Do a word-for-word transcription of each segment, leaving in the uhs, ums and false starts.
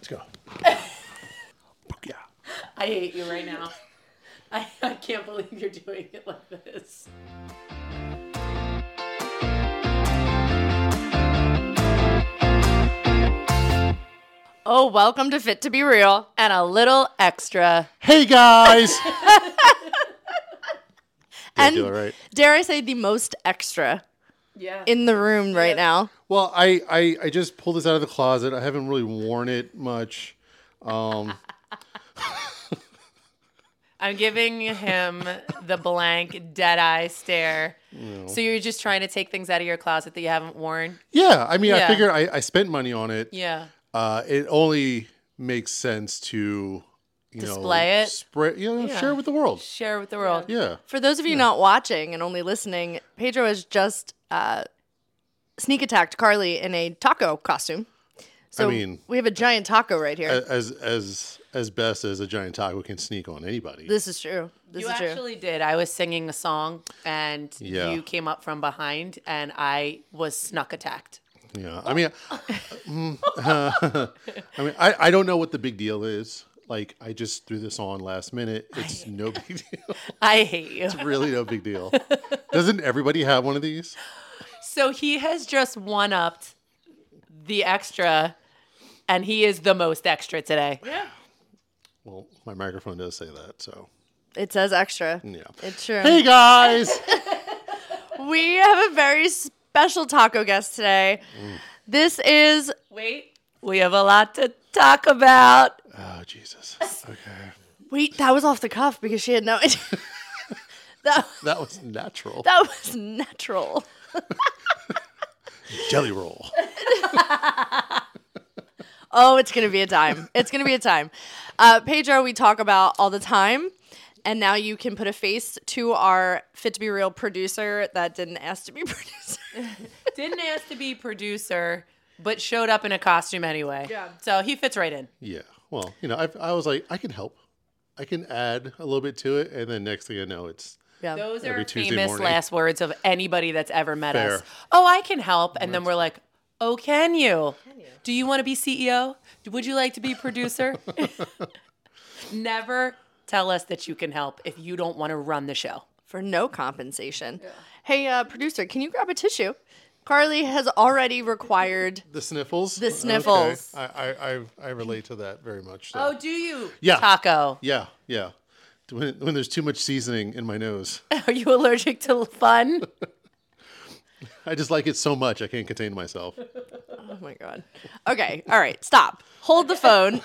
Let's go. Yeah. I hate you right now. I, I can't believe you're doing it like this. Oh, welcome to Fit to Be Real and a little extra. Hey, guys. Did I And do it right? dare I say the most extra Yeah. in the room right now. Well, I, I, I just pulled this out of the closet. I haven't really worn it much. Um, I'm giving him the blank, dead-eye stare. No. So you're just trying to take things out of your closet that you haven't worn? yeah, I mean, Yeah. I figured I, I spent money on it. Yeah. Uh, it only makes sense to, you Display know, it? spread, you know, Yeah. share it with the world. Share with the world. Yeah. For those of you not watching and only listening, Pedro has just uh, sneak attacked Carly in a taco costume. So I mean, we have a giant taco right here. as as as best as a giant taco can sneak on anybody. this is true. This You is true. actually did. I was singing a song, and Yeah. you came up from behind, and I was snuck attacked. Yeah, I mean, mm, I mean, I, I don't know what the big deal is. Like, I just threw this on last minute. It's no big deal. I hate you. It's really no big deal. Doesn't everybody have one of these? So he has just one-upped the extra, and he is the most extra today. Yeah. Well, my microphone does say that, so It says extra. yeah. It's true. Hey guys. We have a very special taco guest today. Mm. This is Wait, we have a lot to talk about. Oh Jesus. Okay. wait, that was off the cuff because she had no idea. that That was natural. that was natural. Jelly roll. Oh, it's gonna be a time. It's gonna be a time. Uh, Pedro, we talk about all the time, and now you can put a face to our Fit to Be Real producer that didn't ask to be producer. Didn't ask to be producer, but showed up in a costume anyway. Yeah. So he fits right in. Yeah. Well, you know, I I was like, I can help. I can add a little bit to it, and then next thing I know, it's Yeah. Those are Every Tuesday famous morning. last words of anybody that's ever met Fair. us. Oh, I can help. And then we're like, oh, can you? Do you want to be C E O? Would you like to be producer? Never tell us that you can help if you don't want to run the show. For no compensation. Hey, uh, producer, can you grab a tissue? Carly has already required. the sniffles. The sniffles. Okay. I, I I I relate to that very much. So. Oh, do you? Yeah. Taco. Yeah, yeah. When, when there's too much seasoning in my nose, Are you allergic to fun? I just like it so much I can't contain myself. Oh my God. Okay. All right. Stop. Hold the phone.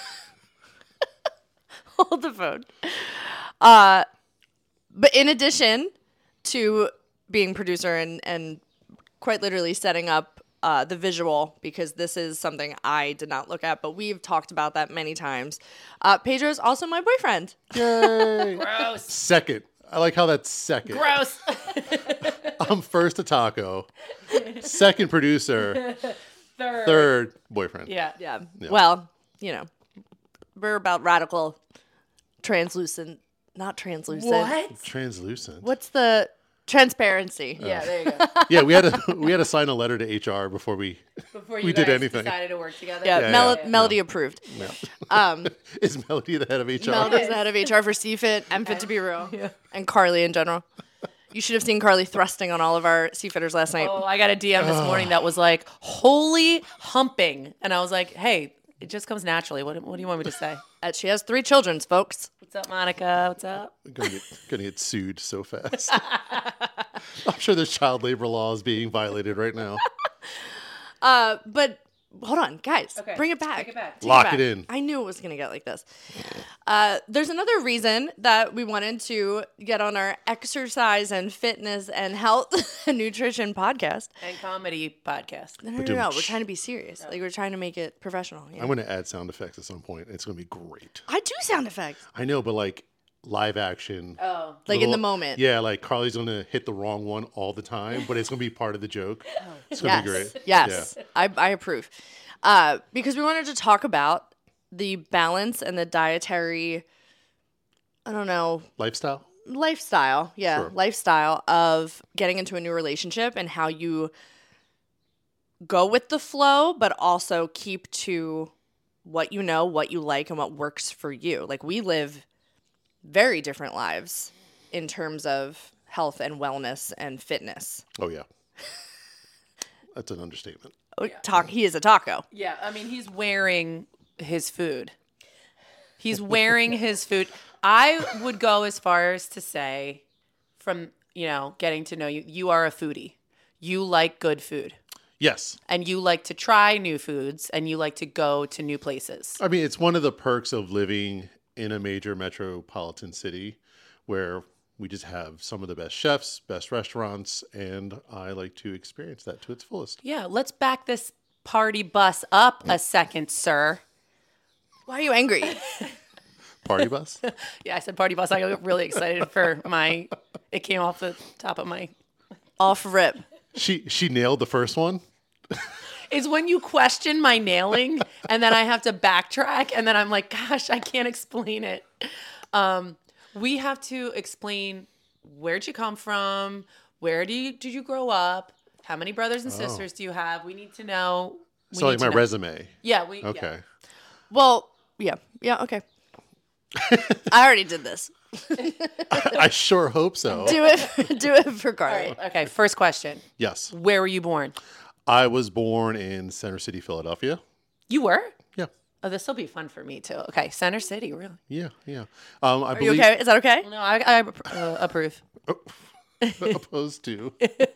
Hold the phone. Uh, but in addition to being producer and, and quite literally setting up uh, the visual, because this is something I did not look at, but we've talked about that many times. Uh, Pedro is also my boyfriend. Yay! Gross. Second. I like how that's second. Gross. I'm first a taco. Second producer. Third. Third boyfriend. Yeah. Yeah. Well, you know, we're about radical, translucent, not translucent. What? Translucent. What's the transparency? Yeah, there you go. Yeah, we had to we had to sign a letter to H R before we Before you we guys did anything. decided to work together. Yeah, Yeah, Mel- yeah. Melody approved. No. Is Melody the head of H R? Melody's the head of H R for C F I T and Fit to Be Real, and Carly in general. You should have seen Carly thrusting on all of our seafitters last night. Oh, I got a D M this morning that was like, holy humping. And I was like, hey, it just comes naturally. What, what do you want me to say? Uh, she has three children, folks. What's up, Monica? What's up? Gonna get, gonna get sued so fast. I'm sure there's child labor laws being violated right now. Uh, but hold on, guys, Okay, bring it back. take it back. Take Lock back. it in. I knew it was gonna get like this. Uh, there's another reason that we wanted to get on our exercise and fitness and health and nutrition podcast. And comedy podcast. No, no, no, no. We're trying to be serious. Like we're trying to make it professional. Yeah. I'm gonna add sound effects at some point. It's gonna be great. I do sound effects. I know, but like live action. Oh. Like in the little- moment. Yeah, like Carly's gonna hit the wrong one all the time, but it's gonna be part of the joke. It's gonna Yes. be great. Yes. I, I approve. Uh, because we wanted to talk about the balance and the dietary, I don't know, Lifestyle. lifestyle. Yeah. Sure. Lifestyle of getting into a new relationship and how you go with the flow, but also keep to what you know, what you like, and what works for you. Like, we live very different lives in terms of health and wellness and fitness. Oh yeah, that's an understatement. Oh, talk. He is a taco. Yeah, I mean, he's wearing his food. He's wearing his food. I would go as far as to say, from, you know, getting to know you, you are a foodie. You like good food. Yes. And you like to try new foods, and you like to go to new places. I mean, it's one of the perks of living in a major metropolitan city where we just have some of the best chefs, best restaurants, and I like to experience that to its fullest. Yeah, let's back this party bus up a second, sir. Why are you angry? Party bus? Yeah, I said party bus. I got really excited for my, it came off the top of my. Off rip. She she nailed the first one. It's when you question my nailing, and then I have to backtrack, and then I'm like, gosh, I can't explain it. Um, we have to explain, where'd you come from? Where do you, did you grow up? How many brothers and sisters do you have? We need to know. We So need like to my know. resume. Yeah. We, Okay. Yeah. Well, yeah. Yeah, okay. I already did this. I sure hope so. Do it do it for All Carly. right. Okay. First question. Yes. Where were you born? I was born in Center City, Philadelphia. You were? Yeah. Oh, this will be fun for me too. Okay. Center City, really? Yeah. Yeah. Um, I Are you believe okay? Is that okay? No, I, I uh, approve. opposed to.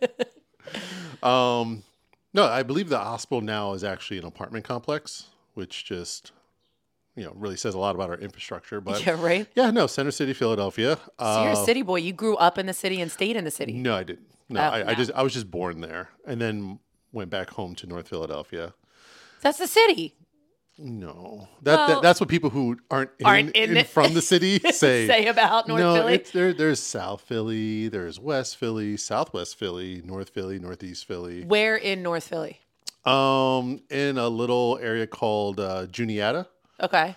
um, no, I believe the hospital now is actually an apartment complex, which just, you know, really says a lot about our infrastructure. But Yeah, right? yeah, no, Center City, Philadelphia. So you're a Uh, city boy. You grew up in the city and stayed in the city. no, I didn't. No, Oh, I, I no. just I was just born there, and then went back home to North Philadelphia. That's the city. No, that, Well- that that's what people who aren't in, Aren't in in it- from the city say. Say about North no, Philly. it's, there, there's South Philly, there's West Philly, Southwest Philly, North Philly, Northeast Philly. Where in North Philly? Um, in a little area called uh, Juniata. Okay.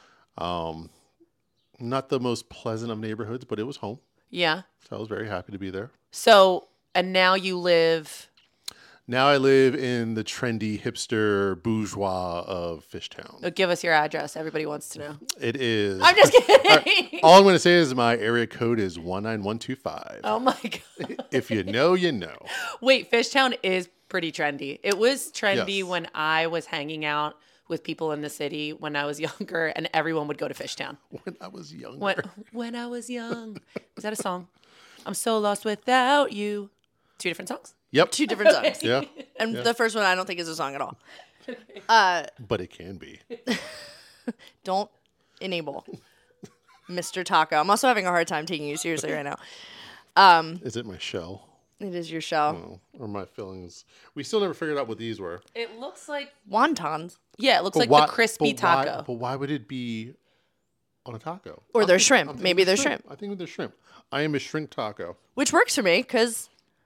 Not the most pleasant of neighborhoods, but it was home, Yeah. so I was very happy to be there. So, and now you live. Now I live in the trendy hipster bourgeois of Fishtown. uh, Give us your address. Everybody wants to know. It is. I'm just kidding. All I'm going to say is my area code is one nine one two five. Oh my god. If you know, you know. Wait, Fishtown is pretty trendy. It was trendy Yes. when I was hanging out with people in the city when I was younger, and everyone would go to Fishtown. When I was younger. When when I was young. Is that a song? I'm so lost without you. Two different songs. Yep. Two different songs. Yeah. And the first one I don't think is a song at all. Uh, But it can be. don't enable Mister Taco. I'm also having a hard time taking you seriously right now. Is it my shell? It is your show. Oh, or my fillings? We still never figured out what these were. It looks like Wontons. yeah, it looks like why- the crispy but why- taco. but why would it be on a taco? Or I'm they're think- shrimp. I'm thinking Maybe they're they're shrimp. I think they're shrimp. I am a shrimp taco. Which works for me because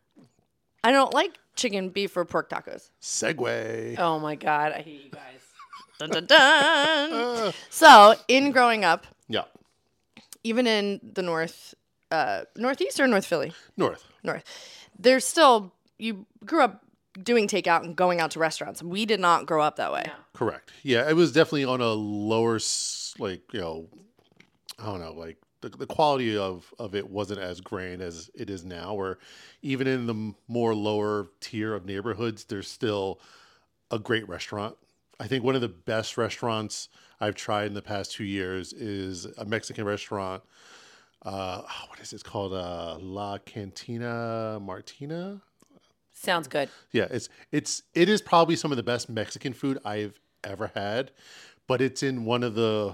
I don't like chicken, beef, or pork tacos. Segway. Oh my god, I hate you guys. Dun, dun, dun. So, in growing up, Yeah. even in the north, uh, northeast or North Philly? North. North. There's still, you grew up doing takeout and going out to restaurants. We did not grow up that way. Correct. Yeah, it was definitely on a lower, s- like, you know, I don't know, like the, the quality of, of it wasn't as grand as it is now, where even in the m- more lower tier of neighborhoods, there's still a great restaurant. I think one of the best restaurants I've tried in the past two years is a Mexican restaurant. Uh, oh, what is it? It's called uh, La Cantina Martina. Sounds good. Yeah, it's it's it is probably some of the best Mexican food I've ever had, but it's in one of the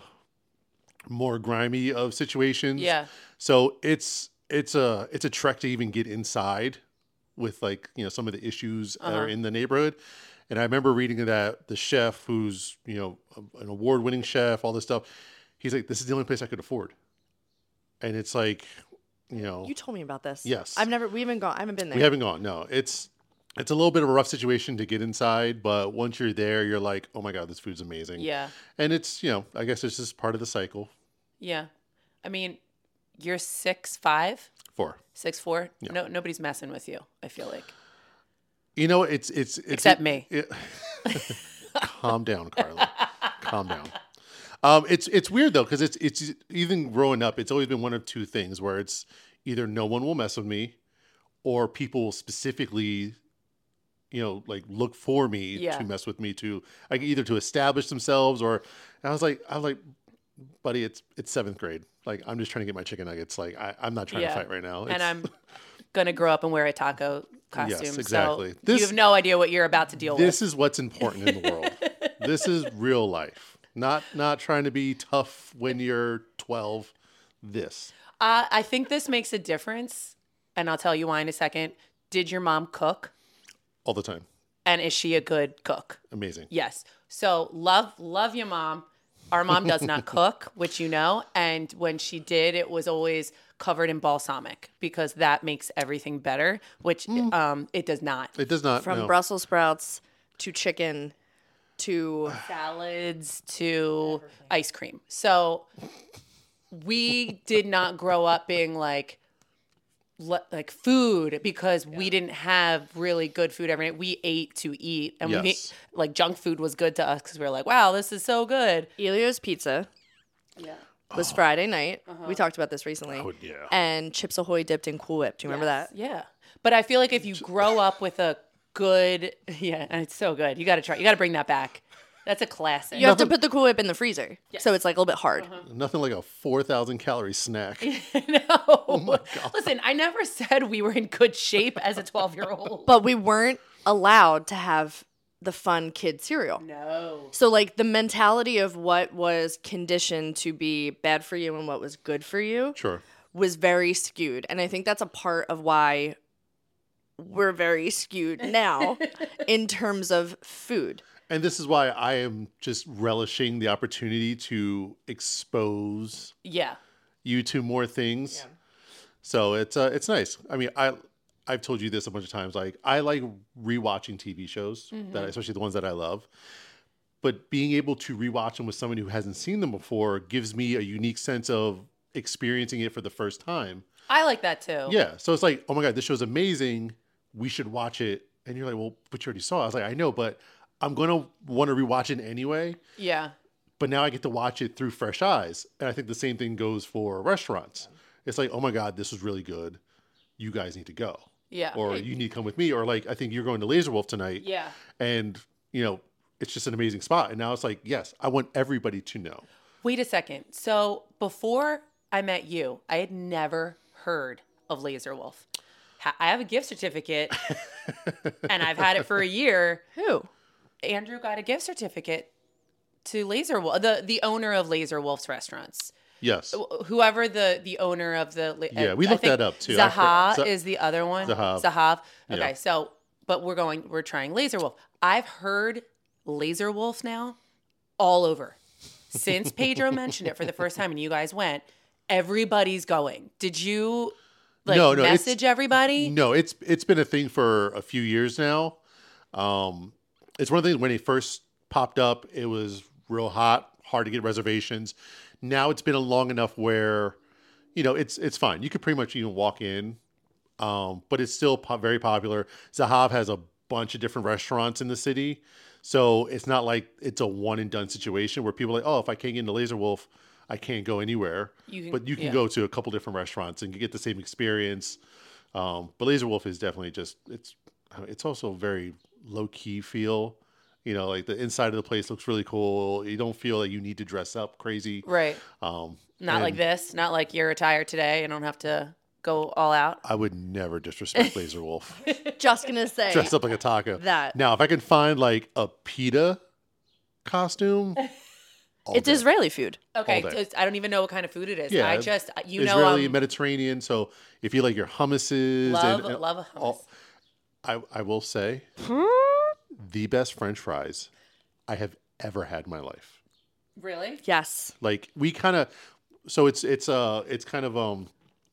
more grimy of situations. Yeah. So it's it's a it's a trek to even get inside with, like, you know, some of the issues that are in the neighborhood. And I remember reading that the chef, who's, you know, an award-winning chef, all this stuff, he's like, this is the only place I could afford. And it's like, you know, You told me about this. Yes. I've never, we haven't gone, I haven't been there. we haven't gone. No, it's it's a little bit of a rough situation to get inside, but once you're there, you're like, oh my god, this food's amazing. Yeah. And it's, you know, I guess it's just part of the cycle. Yeah. I mean, you're six five, Four. six four. No, nobody's messing with you. I feel like. You know, it's it's, it's Except me. it- calm down, Carla. Calm down. Um, it's it's weird though because it's it's even growing up, it's always been one of two things where it's either no one will mess with me, or people will specifically, you know, like look for me Yeah. to mess with me to like either to establish themselves or. And I was like, I was like, buddy, it's it's seventh grade. Like I'm just trying to get my chicken nuggets. Like I, I'm not trying Yeah. to fight right now. And It's- I'm gonna grow up and wear a taco costume. exactly. So This- you have no idea what you're about to deal with. This is what's important in the world. This is real life. Not not trying to be tough when you're twelve. This. Uh, I think this makes a difference, and I'll tell you why in a second. Did your mom cook? All the time. And is she a good cook? Amazing. Yes. So love love your mom. Our mom does not cook, which you know, and when she did, it was always covered in balsamic because that makes everything better, which um, it does not. It does not. From no. Brussels sprouts to chicken to Salads to ice cream. So we did not grow up being like le- like food because we didn't have really good food every night. We ate to eat, and we Yes. like junk food was good to us because we were like, wow, this is so good. Elio's Pizza Yeah. was Friday night. We talked about this recently. Oh, yeah. And Chips Ahoy dipped in Cool Whip. Do you remember that? Yeah. But I feel like if you grow up with a good, yeah, and it's so good. You got to try. You got to bring that back. That's a classic. You have to put the Cool Whip in the freezer. So it's like a little bit hard. Nothing like a four thousand calorie snack. No. Oh my God. Listen, I never said we were in good shape as a twelve year old. But we weren't allowed to have the fun kid cereal. No. So like the mentality of what was conditioned to be bad for you and what was good for you Sure. was very skewed. And I think that's a part of why we're very skewed now in terms of food. And this is why I am just relishing the opportunity to expose Yeah. you to more things. So it's uh, it's nice. I mean, I I've told you this a bunch of times. Like I like rewatching T V shows that, especially the ones that I love. But being able to rewatch them with someone who hasn't seen them before gives me a unique sense of experiencing it for the first time. I like that too. Yeah. So it's like, oh my God, this show's amazing. We should watch it. And you're like, well, but you already saw it. I was like, I know, but I'm going to want to rewatch it anyway. Yeah. But now I get to watch it through fresh eyes. And I think the same thing goes for restaurants. It's like, oh my God, this was really good. You guys need to go. Yeah. Or you need to come with me. Or like, I think you're going to Laser Wolf tonight. Yeah. And, you know, it's just an amazing spot. And now it's like, yes, I want everybody to know. Wait a second. So before I met you, I had never heard of Laser Wolf. Ha- I have a gift certificate and I've had it for a year. Who? Andrew got a gift certificate to Laser Wolf, the, the owner of Laser Wolf's restaurants. Yes. Whoever the, the owner of the la- Yeah, uh, we I looked think that up, too. I Zaha for- Za- is the other one. Zahav. Zahav. Okay, Yeah. so but we're going we're trying Laser Wolf. I've heard Laser Wolf now all over. Since Pedro mentioned it for the first time and you guys went, everybody's going. Did you like No, no, it's- message everybody? No, it's it's been a thing for a few years now. Um, it's one of the things when it first popped up, it was real hot, hard to get reservations. Now it's been long enough where, you know, it's it's fine. You could pretty much even walk in, um, but it's still po- very popular. Zahav has a bunch of different restaurants in the city, so it's not like it's a one and done situation where people are like, oh, if I can't get into Laser Wolf, I can't go anywhere. You can- but you can yeah. go to a couple different restaurants and you get the same experience. Um, but Laser Wolf is definitely just it's it's also very low key feel. You know, like the inside of the place looks really cool. You don't feel like you need to dress up crazy. Right. Um, Not like and this. Not like you're retired today and don't have to go all out. I would never disrespect Laser Wolf. Just gonna say Dress up like a taco. that. Now, if I can find like a pita costume, all It's day. Israeli food. Okay, All day. it's- I don't even know what kind of food it is. Yeah, I just you know Israeli, um, Mediterranean. So if you like your hummuses, love and, and love a hummus. all- I I will say the best French fries I have ever had in my life. Really? Yes. Like we kind of, so it's it's uh it's kind of um,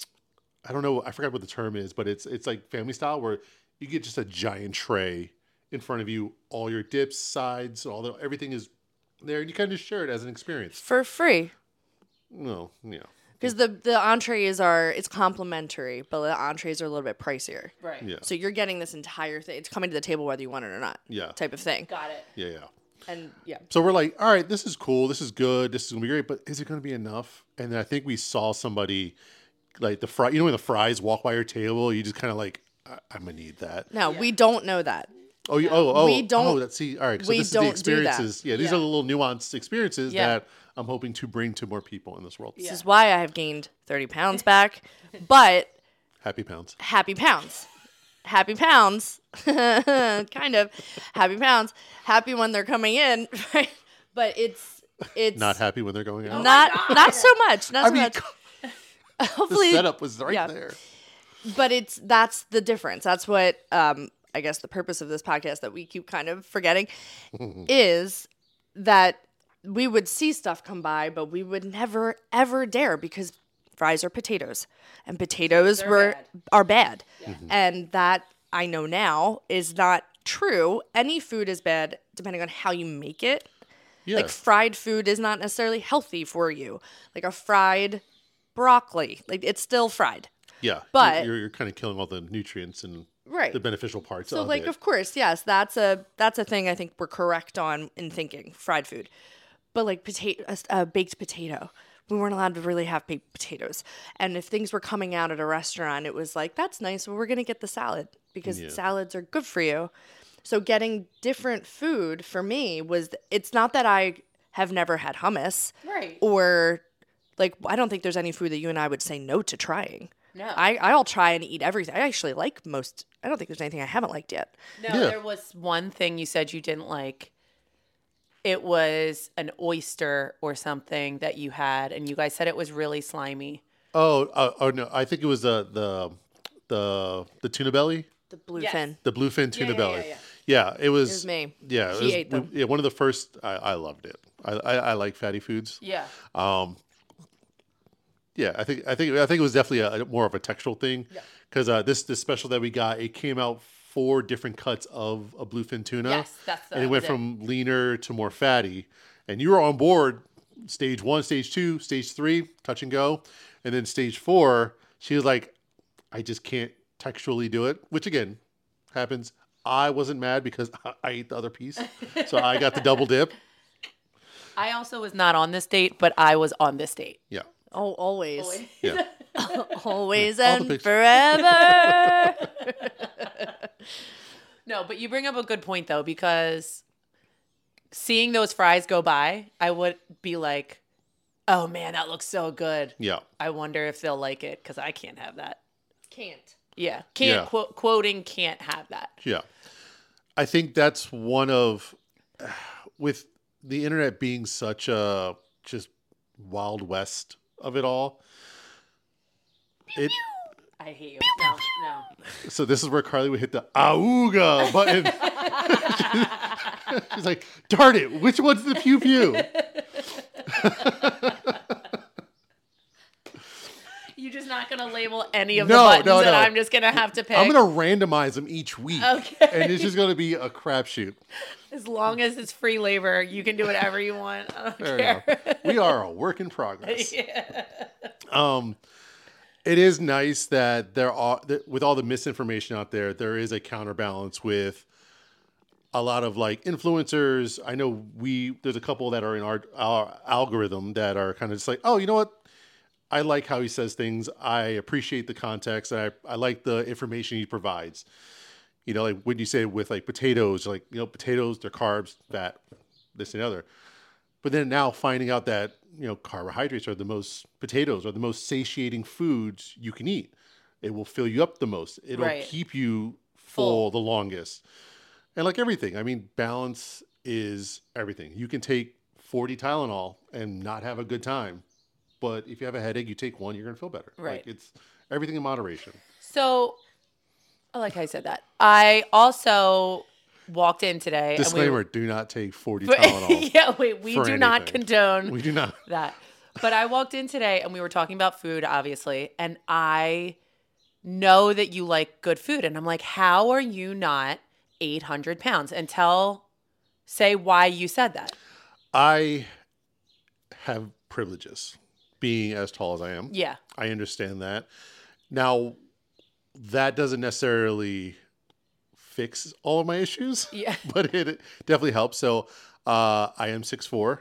I don't know, I forgot what the term is, but it's it's like family style where you get just a giant tray in front of you, all your dips, sides, all the everything is there, and you kind of share it as an experience. For free. No, yeah, Because the, the entrees are, it's complimentary, but the entrees are a little bit pricier. Right. yeah, So you're getting this entire thing. It's coming to the table whether you want it or not. yeah, Type of thing. Got it. yeah, yeah. And yeah. So we're like, all right, this is cool. This is good. This is going to be great. But is it going to be enough? And then I think we saw somebody like the fry. You know, when the fries walk by your table, you just kind of like, I- I'm going to need that. No, we don't know that. Oh, you, oh, oh, We don't- oh, let's see. All right. So we this is don't the do that. experiences. Yeah. These Yeah. are the little nuanced experiences Yeah. that I'm hoping to bring to more people in this world. This is why I have gained thirty pounds back. But Happy pounds. happy pounds. Happy pounds. Kind of. Happy pounds. Happy when they're coming in, right? But it's it's Not happy when they're going out. not not so much. Not I so mean, much. the Hopefully setup was right yeah. there. but it's that's the difference. That's what um I guess the purpose of this podcast that we keep kind of forgetting is that we would see stuff come by, but we would never ever dare because fries are potatoes and potatoes They're were bad. are bad. And that I know now is not true. Any food is bad depending on how you make it. Yeah. Like fried food is not necessarily healthy for you. Like a fried broccoli, like it's still fried. yeah. but- you're, you're kind of killing all the nutrients and Right. the beneficial parts So of like it. of course, yes, that's a that's a thing I think we're correct on in thinking fried food. But like potato a, a baked potato. We weren't allowed to really have baked potatoes. And if things were coming out at a restaurant, it was like that's nice, well, we're going to get the salad because Yeah. salads are good for you. So getting different food for me was it's not that I have never had hummus Right. or like I don't think there's any food that you and I would say no to trying. No. I I'll try and eat everything. I actually like most. I don't think there's anything I haven't liked yet. No, Yeah. there was one thing you said you didn't like. It was an oyster or something that you had, and you guys said it was really slimy. oh, uh, oh no, I think it was the the the the tuna belly, The bluefin. Yes. the bluefin tuna yeah, belly. yeah, Yeah, it was. It was me. Yeah, it He was, ate them. Yeah, one of the first. I, I loved it. I, I I like fatty foods. Yeah. Yeah, I think I think I think it was definitely a, more of a textural thing Yeah. because uh, this this special that we got, it came out four different cuts of a bluefin tuna. Yes, that's the- and it went that was it. from leaner to more fatty. And you were on board. Stage one, stage two, stage three, touch and go, and then stage four. She was like, "I just can't textually do it," which again happens. I wasn't mad because I, I ate the other piece, so I got the double dip. I also was not on this date, but I was on this date. Yeah, Oh, always. yeah. Always All the and pictures. forever. No, but you bring up a good point though, because seeing those fries go by, I would be like, "Oh man, that looks so good." Yeah. I wonder if they'll like it because I can't have that. Can't. Yeah, can't Yeah. quote quoting can't have that. Yeah. I think that's one of, with the internet being such a just wild west of it all. It, I hate you. No, no. so this is where Carly would hit the auga button. She's like, darn it, which one's the pew pew? You're just not gonna label any of No, the buttons, no, and no. I'm just gonna have to pick. I'm going to randomize them each week. Okay. And it's just going to be a crapshoot. As long as it's free labor, you can do whatever you want. I don't There care. we go. We are a work in progress. Um, it is nice that there are, that with all the misinformation out there, there is a counterbalance with a lot of like influencers. I know we there's a couple that are in our our algorithm that are kind of just like, oh, you know what? I like how he says things. I appreciate the context. And I I like the information he provides. You know, like when you say with like potatoes, like you know, potatoes, they're carbs, fat, this and the other. But then now finding out that, you know, carbohydrates are the most, potatoes are the most satiating foods you can eat. It will fill you up the most. It'll Right. keep you full Full. the longest. And like everything, I mean, balance is everything. You can take forty Tylenol and not have a good time. But if you have a headache, you take one, you're going to feel better. Right. Like it's everything in moderation. So, I like how I said that. I also walked in today. Disclaimer, And do not take forty we, Tylenol. yeah, wait, we for do not anything. condone We do not. that. But I walked in today and we were talking about food, obviously, and I know that you like good food. And I'm like, how are you not eight hundred pounds? And tell, say why you said that. I have privileges being as tall as I am. Yeah. I understand that. Now, that doesn't necessarily fix all of my issues, Yeah. but it definitely helps. So, Uh, I am six foot four,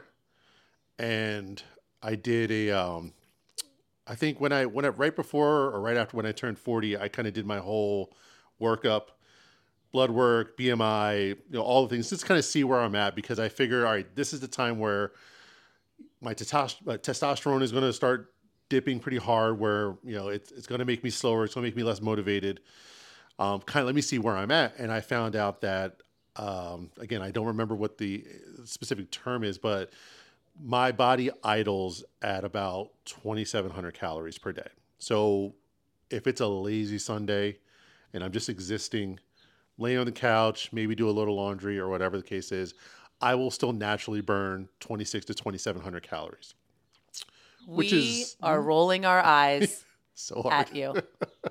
and I did a. Um, I think when I when I right before or right after when I turned forty, I kind of did my whole workup, blood work, B M I, you know, all the things, just kind of see where I'm at, because I figure, all right, this is the time where my, testosterone, my testosterone is going to start dipping pretty hard, where, you know, it's, it's going to make me slower. It's going to make me less motivated. Um, kind of let me see where I'm at. And I found out that, um, again, I don't remember what the specific term is, but my body idles at about twenty-seven hundred calories per day. So if it's a lazy Sunday and I'm just existing, laying on the couch, maybe do a little laundry or whatever the case is, I will still naturally burn twenty-six to twenty-seven hundred calories. Which we is are rolling our eyes so hard. at you.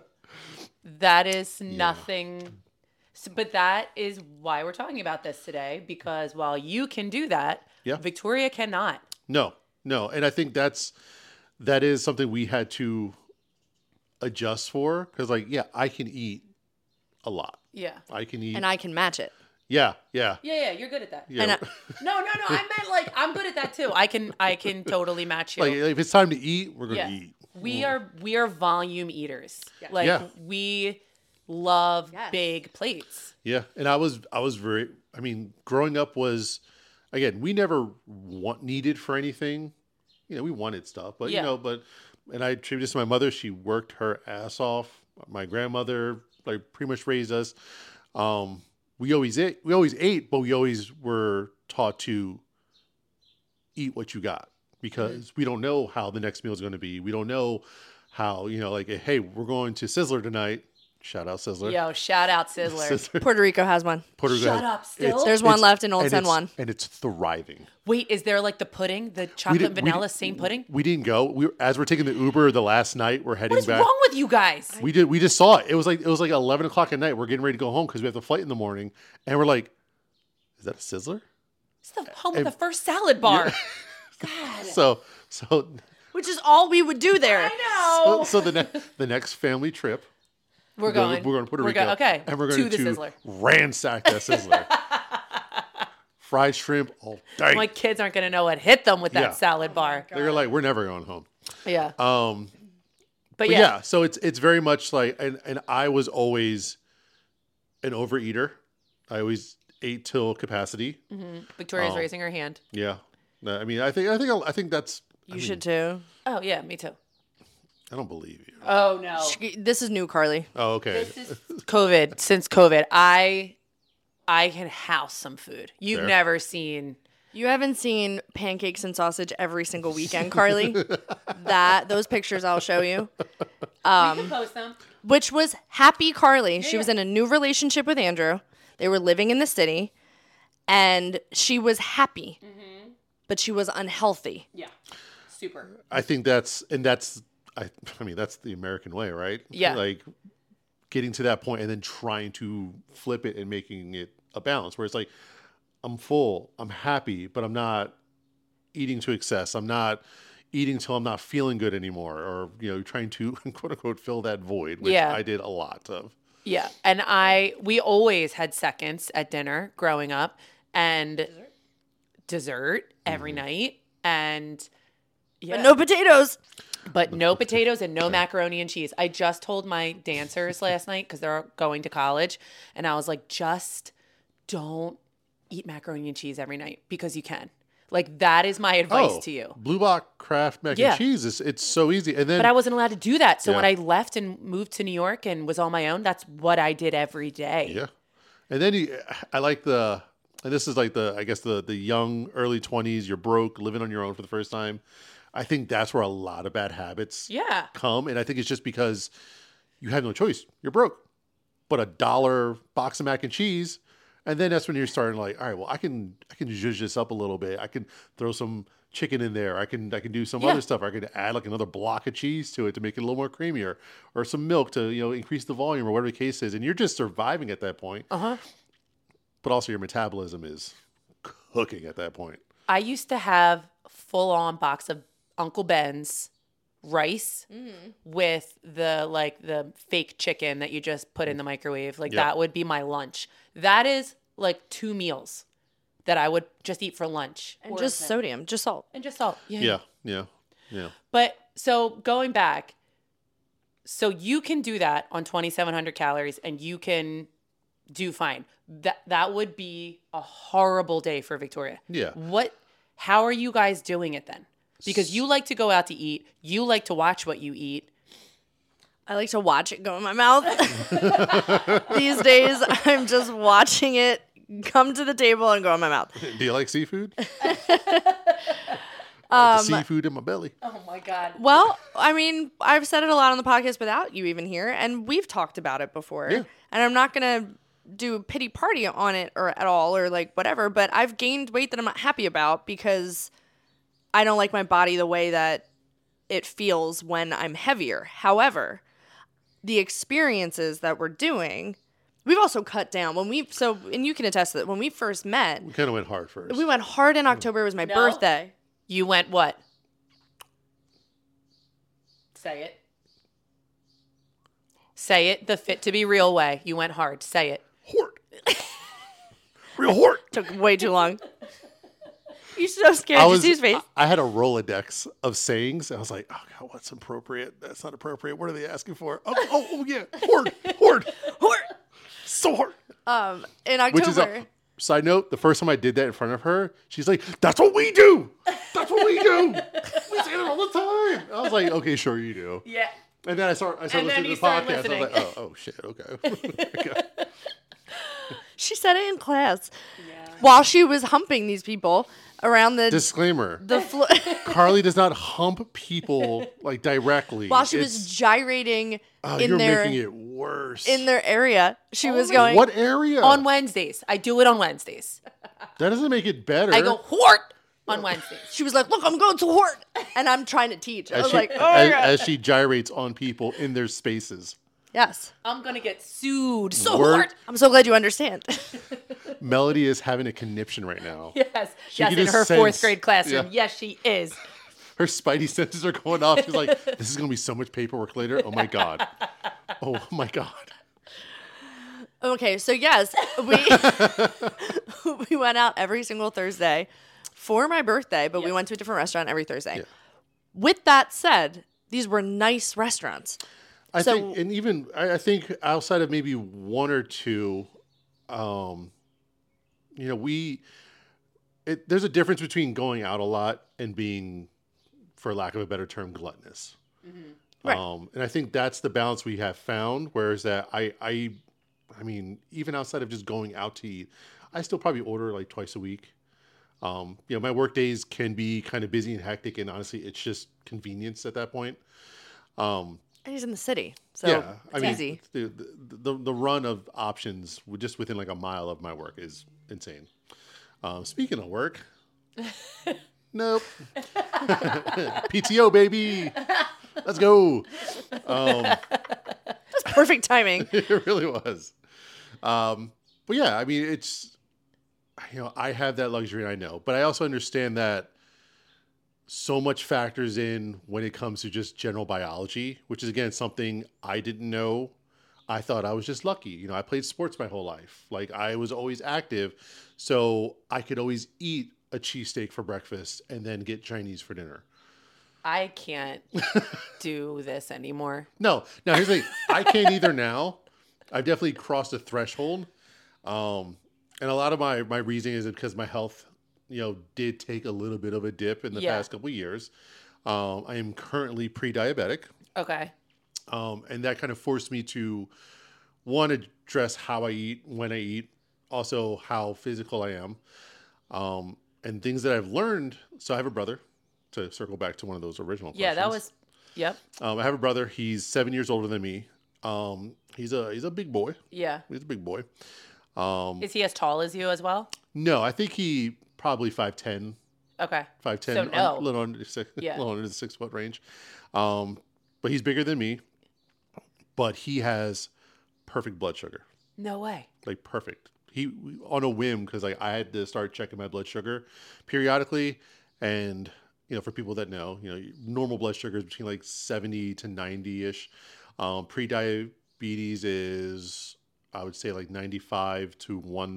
That is nothing. So, but that is why we're talking about this today, because while you can do that, Yeah. Victoria cannot. No, no. And I think that's, that is something we had to adjust for. Cause like, yeah, I can eat a lot. Yeah. I can eat. And I can match it. yeah. Yeah. Yeah, yeah, you're good at that. Yeah. And I- No, no, no. I meant like I'm good at that too. I can I can totally match you. like if it's time to eat, we're going to Yeah. eat. We are we are volume eaters. Like Yeah. we love Yes. big plates. Yeah. And I was, I was very, I mean, growing up was, again, we never want, needed for anything. You know, we wanted stuff, but Yeah. you know, but, and I attribute this to my mother. She worked her ass off. My grandmother, like, pretty much raised us. Um, we always ate, we always ate, but we always were taught to eat what you got, because we don't know how the next meal is going to be. We don't know how, you know, like, hey, we're going to Sizzler tonight. Shout out Sizzler. Yo, shout out Sizzler. Sizzler. Puerto Rico has one. Puerto Rico Shut has- up, still? it's- There's one it's- left in Old and San it's- Juan. and it's thriving. Wait, is there like the pudding, the We chocolate did- and we vanilla did- same pudding? We didn't go. We were, as we're taking the Uber the last night, we're heading What is back. wrong with you guys? We did. We just saw it. It was like it was like eleven o'clock at night. We're getting ready to go home because we have the flight in the morning, and we're like, "Is that a Sizzler?" It's the home of the first salad bar. God. So so Which is all we would do there. I so, know. so the ne- the next family trip, we're we're going. going. We're going to Puerto We're Rico. go- okay. and we're to going the to, Sizzler. ransack that Sizzler. Fried shrimp all day. My kids aren't gonna know what hit them with that Yeah. salad bar. They're like, we're never going home. Yeah. Um, but But yeah. yeah. so it's it's very much like, and, and I was always an overeater. I always ate till capacity. Victoria's Oh. raising her hand. Yeah, No, I mean, I think I think I think that's. I You mean, should too. Oh yeah, me too. I don't believe you. Oh no. This is new, Carly. Oh, okay. This is COVID. Since COVID, I I can house some food. You've Fair. never seen. You haven't seen pancakes and sausage every single weekend, Carly. that those pictures I'll show you. Um, we can post them. Which was happy Carly. She Yeah. was in a new relationship with Andrew. They were living in the city, and she was happy, but she was unhealthy. Yeah. Super. I think that's and that's. I I mean, that's the American way, right? Yeah. Like getting to that point and then trying to flip it and making it a balance where it's like, I'm full, I'm happy, but I'm not eating to excess. I'm not eating till I'm not feeling good anymore, or you know, trying to quote unquote fill that void, which Yeah. I did a lot of. Yeah. And I we always had seconds at dinner growing up, and dessert, every night, and yeah. But no potatoes. But no potatoes and no macaroni and cheese. I just told my dancers last night because they're going to college, and I was like, just don't eat macaroni and cheese every night because you can. Like, that is my advice to you. Blue Box Kraft mac Yeah. and cheese is it's so easy. And then But I wasn't allowed to do that. So when Yeah. I left and moved to New York and was on my own, that's what I did every day. yeah, and then you, I like the, and this is like the I guess the the young early twenties. You're broke, living on your own for the first time. I think that's where a lot of bad habits Yeah. come, and I think it's just because you have no choice. You're broke, but a dollar box of mac and cheese, and then that's when you're starting like, all right, well, I can I can zhuzh this up a little bit. I can throw some chicken in there. I can I can do some Yeah. other stuff. I could add like another block of cheese to it to make it a little more creamier, or some milk to you know increase the volume or whatever the case is. And you're just surviving at that point. Uh huh. But also your metabolism is cooking at that point. I used to have full on box of Uncle Ben's rice with the like the fake chicken that you just put in the microwave. Like Yeah. that would be my lunch. That is like two meals that I would just eat for lunch. And or just something. sodium, just salt. And just salt. Yeah. Yeah, yeah, yeah. But so going back, so you can do that on twenty-seven hundred calories and you can do fine. That that would be a horrible day for Victoria. Yeah. What how are you guys doing it then? Because you like to go out to eat, you like to watch what you eat. I like to watch it go in my mouth. These days, I'm just watching it come to the table and go in my mouth. Do you like seafood? um, seafood in my belly. Oh my god. Well, I mean, I've said it a lot on the podcast without you even here, and we've talked about it before. Yeah. And I'm not going to do a pity party on it or at all or like whatever, but I've gained weight that I'm not happy about because I don't like my body the way that it feels when I'm heavier. However, the experiences that we're doing, we've also cut down when we so and you can attest to that when we first met, We kind of went hard first. we went hard in October. It was my No. birthday. You went what? Say it. Say it the fit to be real way. You went hard. Say it. Hort. Real hort. Took way too long. You're so scared. I Did you was, see his face? I I had a Rolodex of sayings. I was like, oh God, what's appropriate? That's not appropriate. What are they asking for? Oh, oh, oh yeah, horde, horde, Hort. so hard. Um, in Which is October. a side note. The first time I did that in front of her, she's like, "That's what we do. That's what we do. We say it all the time." I was like, "Okay, sure, you do." Yeah. And then I start, I started And then listening to you the started podcast. I was like, listening. "Oh, oh shit, okay." Okay. She said it in class while she was humping these people around the Disclaimer: the floor Carly does not hump people like directly. while she was It's- gyrating oh, in you're their making it worse. in their area. She was my- going. What area? On Wednesdays. I do it on Wednesdays. That doesn't make it better. I go hort on Wednesdays. She was like, "Look, I'm going to Hort," and I'm trying to teach. I as was she, like, "Oh my as, god!" as she gyrates on people in their spaces. Yes, I'm gonna get sued. So Word. hard. I'm so glad you understand. Melody is having a conniption right now. Yes. She yes, can in just her fourth sense- grade classroom. yeah. Yes, she is. Her spidey senses are going off. She's like, "This is gonna be so much paperwork later. Oh my god. Oh my god." Okay, so yes, we we went out every single Thursday for my birthday, but we Yep. went to a different restaurant every Thursday. Yeah. With that said, these were nice restaurants. I So- think, and even I, I think outside of maybe one or two, um, you know, we it, there's a difference between going out a lot and being, for lack of a better term, gluttonous. Right. Um, and I think that's the balance we have found. Whereas that I, I, I mean, even outside of just going out to eat, I still probably order like twice a week. Um, you know, my work days can be kind of busy and hectic, and honestly, it's just convenience at that point. Um, And he's in the city, so yeah, I it's mean, easy. The, the the the run of options w- just within like a mile of my work is insane. Um, speaking of work, nope. P T O baby, let's go. Um, That's perfect timing. it really was. Um, but yeah, I mean, it's you know I have that luxury, and I know, but I also understand that so much factors in when it comes to just general biology, which is again something I didn't know. I thought I was just lucky. You know, I played sports my whole life. Like I was always active, so I could always eat a cheesesteak for breakfast and then get Chinese for dinner. I can't do this anymore. No, now here's the thing. I can't either now. I've definitely crossed a threshold. Um, and a lot of my, my reasoning is because my health, you know, did take a little bit of a dip in the Yeah. past couple of years. Um, I am currently pre-diabetic. Okay. Um, and that kind of forced me to, one, address how I eat, when I eat, also how physical I am, um, and things that I've learned. So I have a brother, to circle back to one of those original Yeah, that questions. was. Yep. Um, I have a brother. He's seven years older than me. Um, he's a he's a big boy. Yeah. He's a big boy. Is he as tall as you as well? No, I think he probably five ten, Okay. five ten, So no. a little under six, Yeah. a little under the six foot range. Um, but he's bigger than me. But he has perfect blood sugar, No way. like perfect. He on a whim because like I had to start checking my blood sugar periodically, and you know for people that know, you know normal blood sugar is between like seventy to ninety ish. Um, pre-diabetes is I would say like ninety-five to one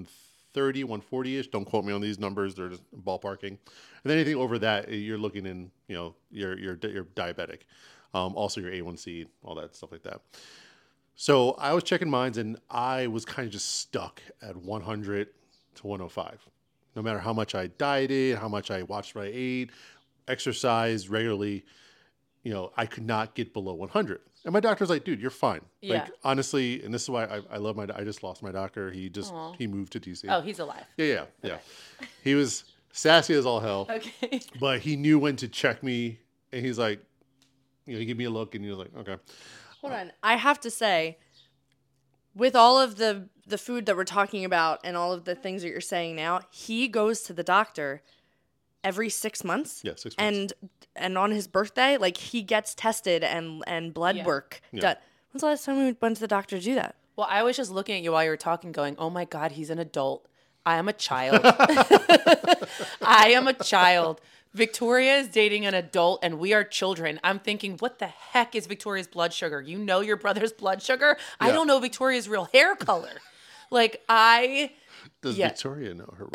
thirty, one forty-ish. Don't quote me on these numbers. They're just ballparking. And then anything over that, you're looking in, you know, you're, you're, you're diabetic. Um, also your A one C, all that stuff like that. So I was checking mines and I was kind of just stuck at one hundred to one oh five. No matter how much I dieted, how much I watched what I ate, exercised regularly, you know, I could not get below one hundred. And my doctor's like, dude, you're fine. Yeah. Like, honestly, and this is why I, I love my, I just lost my doctor. He just, Aw. he moved to D C. Oh, he's alive. Yeah, yeah, yeah. He was sassy as all hell, Okay. but he knew when to check me. And he's like, you know, he gave me a look and he was like, okay. Hold on. I have to say, with all of the the food that we're talking about and all of the things that you're saying now, he goes to the doctor every six months. Yeah, six months. And and on his birthday, like he gets tested and and blood Yeah. work Yeah. done. When's the last time we went to the doctor to do that? Well, I was just looking at you while you were talking, going, oh my God, he's an adult. I am a child. I am a child. Victoria is dating an adult and we are children. I'm thinking, what the heck is Victoria's blood sugar? You know your brother's blood sugar? I Yeah. don't know Victoria's real hair color. Like, I. Does yeah. Victoria know her?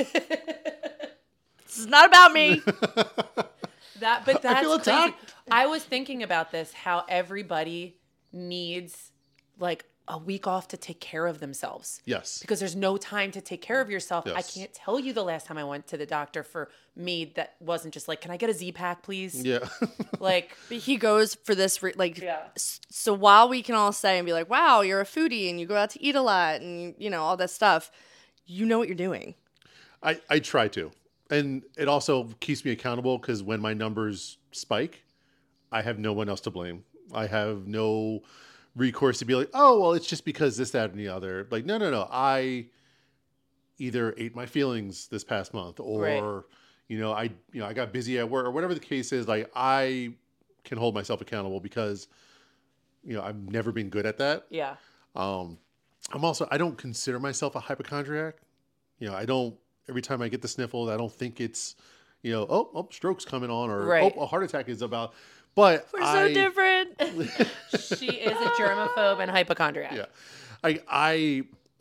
This is not about me. That, but that's feel crazy. attacked. I was thinking about this, how everybody needs like a week off to take care of themselves. Yes. Because there's no time to take care of yourself. I Yes. can't tell you the last time I went to the doctor for me that wasn't just like, can I get a Z-Pack, please? Yeah. Like, But he goes for this, re- like, Yeah. s- so while we can all say and be like, wow, you're a foodie and you go out to eat a lot and, you know, all that stuff, you know what you're doing. I, I try to. And it also keeps me accountable because when my numbers spike, I have no one else to blame. I have no recourse to be like, oh, well, it's just because this, that, and the other. Like, no, no, no. I either ate my feelings this past month or, Right. you know, I, you know, I got busy at work or whatever the case is. Like, I can hold myself accountable because, you know, I've never been good at that. yeah. Um, I'm also, I don't consider myself a hypochondriac. You know, I don't, every time I get the sniffles, I don't think it's, you know, oh, oh, stroke's coming on or, Right. oh, a heart attack is about, but We're I, so different. She is a germaphobe and hypochondriac. yeah, I, I,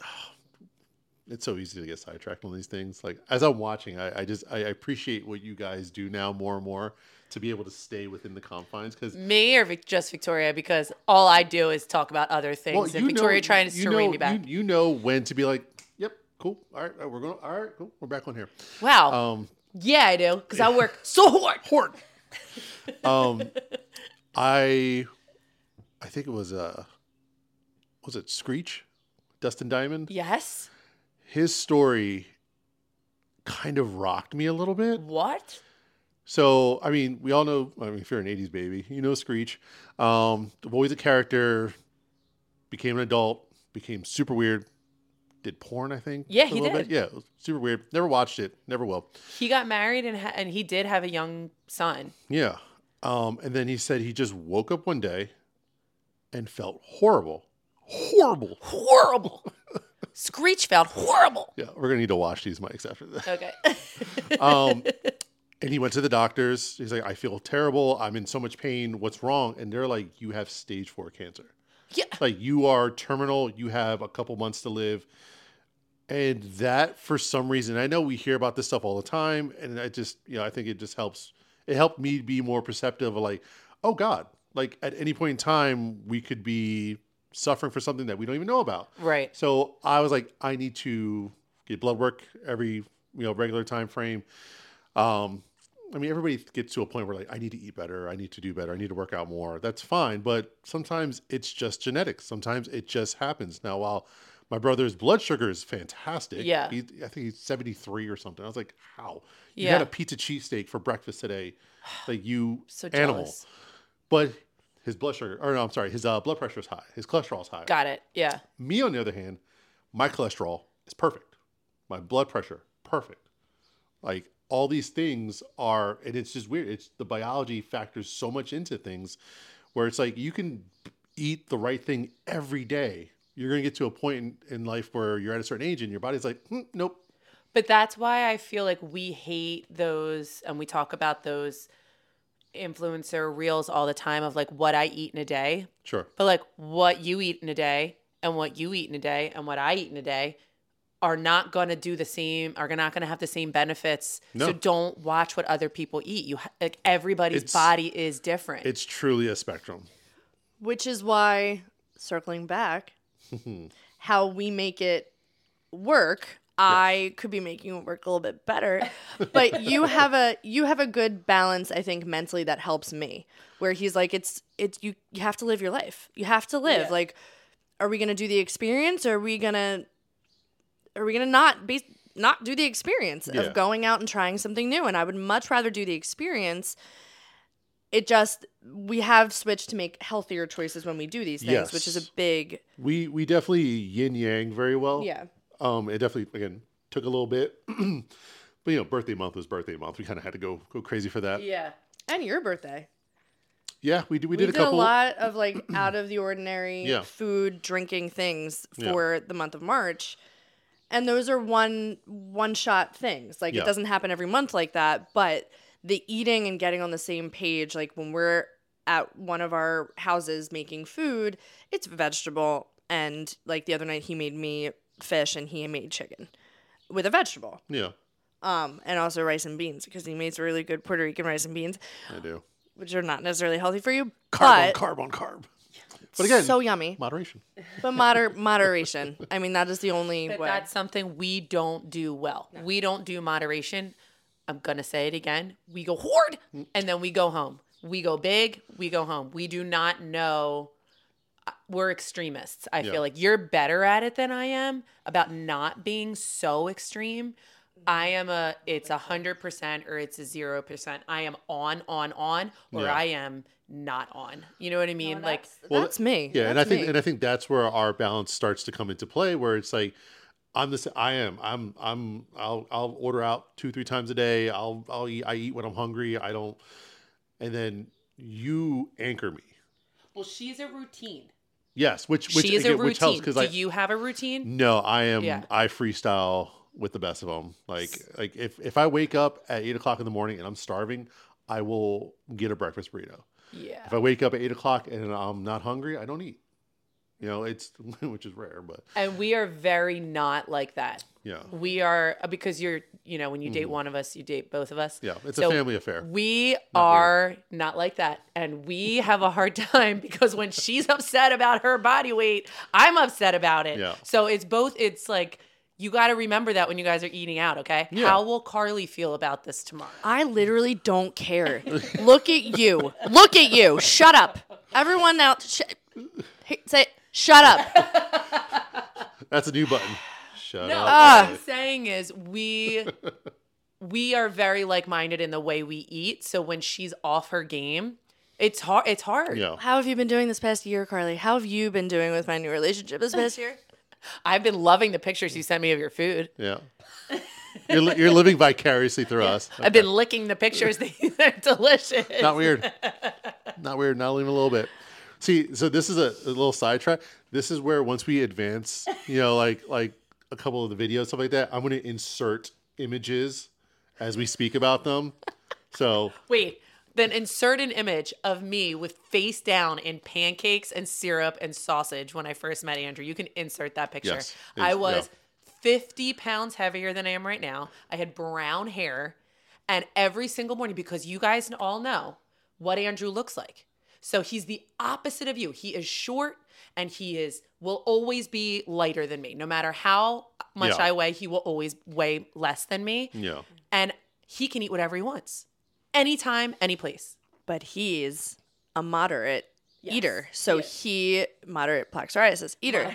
it's so easy to get sidetracked on these things. Like as I'm watching, I, I just, I appreciate what you guys do now more and more to be able to stay within the confines. Cause Me or Vic- just Victoria? Because all I do is talk about other things. and Victoria trying to you rein know, me back. You, you know when to be like, yep, cool. All right, we're going, all right, cool. We're back on here. Wow. Um, yeah, I do. Because I work so hard. Hort. Um, I, I think it was uh, was it Screech, Dustin Diamond? Yes. His story kind of rocked me a little bit. What? So, I mean, we all know. I mean, if you're an eighties baby, you know Screech. Um, always a character. Became an adult. Became super weird. Did porn, I think. Yeah, for a he little did. Bit. Yeah, it was super weird. Never watched it. Never will. He got married and ha- and he did have a young son. Yeah. Um, and then he said he just woke up one day and felt horrible. Horrible. Horrible. Screech felt horrible. Yeah, we're gonna need to wash these mics after that. Okay. Um, and he went to the doctors. He's like, I feel terrible. I'm in so much pain. What's wrong? And they're like, you have stage four cancer. Yeah. Like you are terminal. You have a couple months to live. And that, for some reason, I know we hear about this stuff all the time, and I just, you know, I think it just helps. It helped me be more perceptive of like, oh God, like at any point in time, we could be suffering for something that we don't even know about. Right. So I was like, I need to get blood work every, you know, regular time frame. Um, I mean, everybody gets to a point where like, I need to eat better. I need to do better. I need to work out more. That's fine. But sometimes it's just genetics. Sometimes it just happens. Now, while my brother's blood sugar is fantastic. Yeah. He, I think he's seventy-three or something. I was like, how? You Yeah. had a pizza cheesesteak for breakfast today. Like you So animal. jealous. But his blood sugar, or no, I'm sorry, his uh, blood pressure is high. His cholesterol is high. Got it. Yeah. Me, on the other hand, my cholesterol is perfect. My blood pressure, perfect. Like all these things are, and it's just weird. It's the biology factors so much into things where it's like you can eat the right thing every day. You're going to get to a point in, in life where you're at a certain age and your body's like, hmm, nope. But that's why I feel like we hate those, and we talk about those influencer reels all the time of like what I eat in a day. Sure. But like what you eat in a day and what you eat in a day and what I eat in a day are not going to do the same, are not going to have the same benefits. No. So don't watch what other people eat. You ha- like everybody's It's- body is different. It's truly a spectrum. Which is why, circling back, how we make it work. I could be making it work a little bit better, but you have a you have a good balance, I think, mentally that helps me. Where he's like, it's it's you you have to live your life. You have to live. Yeah. Like, are we gonna do the experience? Or are we gonna are we gonna not be not do the experience Yeah. of going out and trying something new? And I would much rather do the experience. It just we have switched to make healthier choices when we do these things, which is a Yes. big We we definitely yin yang very well. yeah. Um, it definitely again took a little bit, but you know, birthday month was birthday month. We kind of had to go go crazy for that. Yeah, yeah. And your birthday. we did. We, We did a did couple. a lot of like out of the ordinary Yeah. food, drinking things Yeah. for the month of March. And those are one one shot things. Like Yeah. it doesn't happen every month like that, but the eating and getting on the same page, like when we're at one of our houses making food, it's vegetable, and like the other night he made me fish and he made chicken with a vegetable. Yeah, Um, and also rice and beans because he makes really good Puerto Rican rice and beans, I do. which are not necessarily healthy for you, Carb but on carb on carb. But again, so yummy. moderation. But moder- moderation. I mean, that is the only But way. that's something we don't do well. We don't do moderation. I'm going to say it again. We go hoard and then we go home. We go big, we go home. We do not know. We're extremists. I Yeah. feel like you're better at it than I am about not being so extreme. I am a, it's a hundred percent or it's a zero percent. I am on, on, on, or Yeah. I am not on. You know what I mean? like, Well, that's me. Yeah, and I That's think me. and I think that's where our balance starts to come into play, where it's like, I'm this. I am. I'm. I'm. I'll. I'll order out two, three times a day. I'll. I'll eat. I eat when I'm hungry. I don't. And then you anchor me. well, she's a routine. Yes, which which she's a again, routine. which helps because do I. you have a routine? No, I am. Yeah. I freestyle with the best of them. Like like if if I wake up at eight o'clock in the morning and I'm starving, I will get a breakfast burrito. Yeah. If I wake up at eight o'clock and I'm not hungry, I don't eat. You know, it's which is rare, but And we are very not like that. yeah, We are because you're, you know, when you date one of us, you date both of us. yeah, it's So a family affair. We are not like that. And we have a hard time because when she's upset about her body weight, I'm upset about it. Yeah. So it's both, it's like, you got to remember that when you guys are eating out, okay? Yeah. How will Carly feel about this tomorrow? I literally don't care. Look at you. Look at you. Shut up. Everyone else, sh- hey, say, shut up. That's a new button. Shut No, up. what I'm saying is we we are very like-minded in the way we eat. So when she's off her game, it's hard. It's hard. Yeah. How have you been doing this past year, Carly? How have you been doing with my new relationship this past year? I've been loving the pictures you sent me of your food. Yeah. You're, li- you're living vicariously through us. I've been licking the pictures. They're delicious. Not weird. Not weird. Not even a little bit. See, so this is a, a little sidetrack. This is where once we advance, you know, like like a couple of the videos, stuff like that, I'm going to insert images as we speak about them. So Wait, then insert an image of me with face down in pancakes and syrup and sausage when I first met Andrew. You can insert that picture. Yes. I It's- was yeah. fifty pounds heavier than I am right now. I had brown hair. And every single morning, because you guys all know what Andrew looks like. So he's the opposite of you. He is short and he is will always be lighter than me. No matter how much Yeah. I weigh, he will always weigh less than me. yeah, And he can eat whatever he wants. Anytime, any place. But he's a moderate Yes. eater. So Yes. he, moderate plaque psoriasis eater.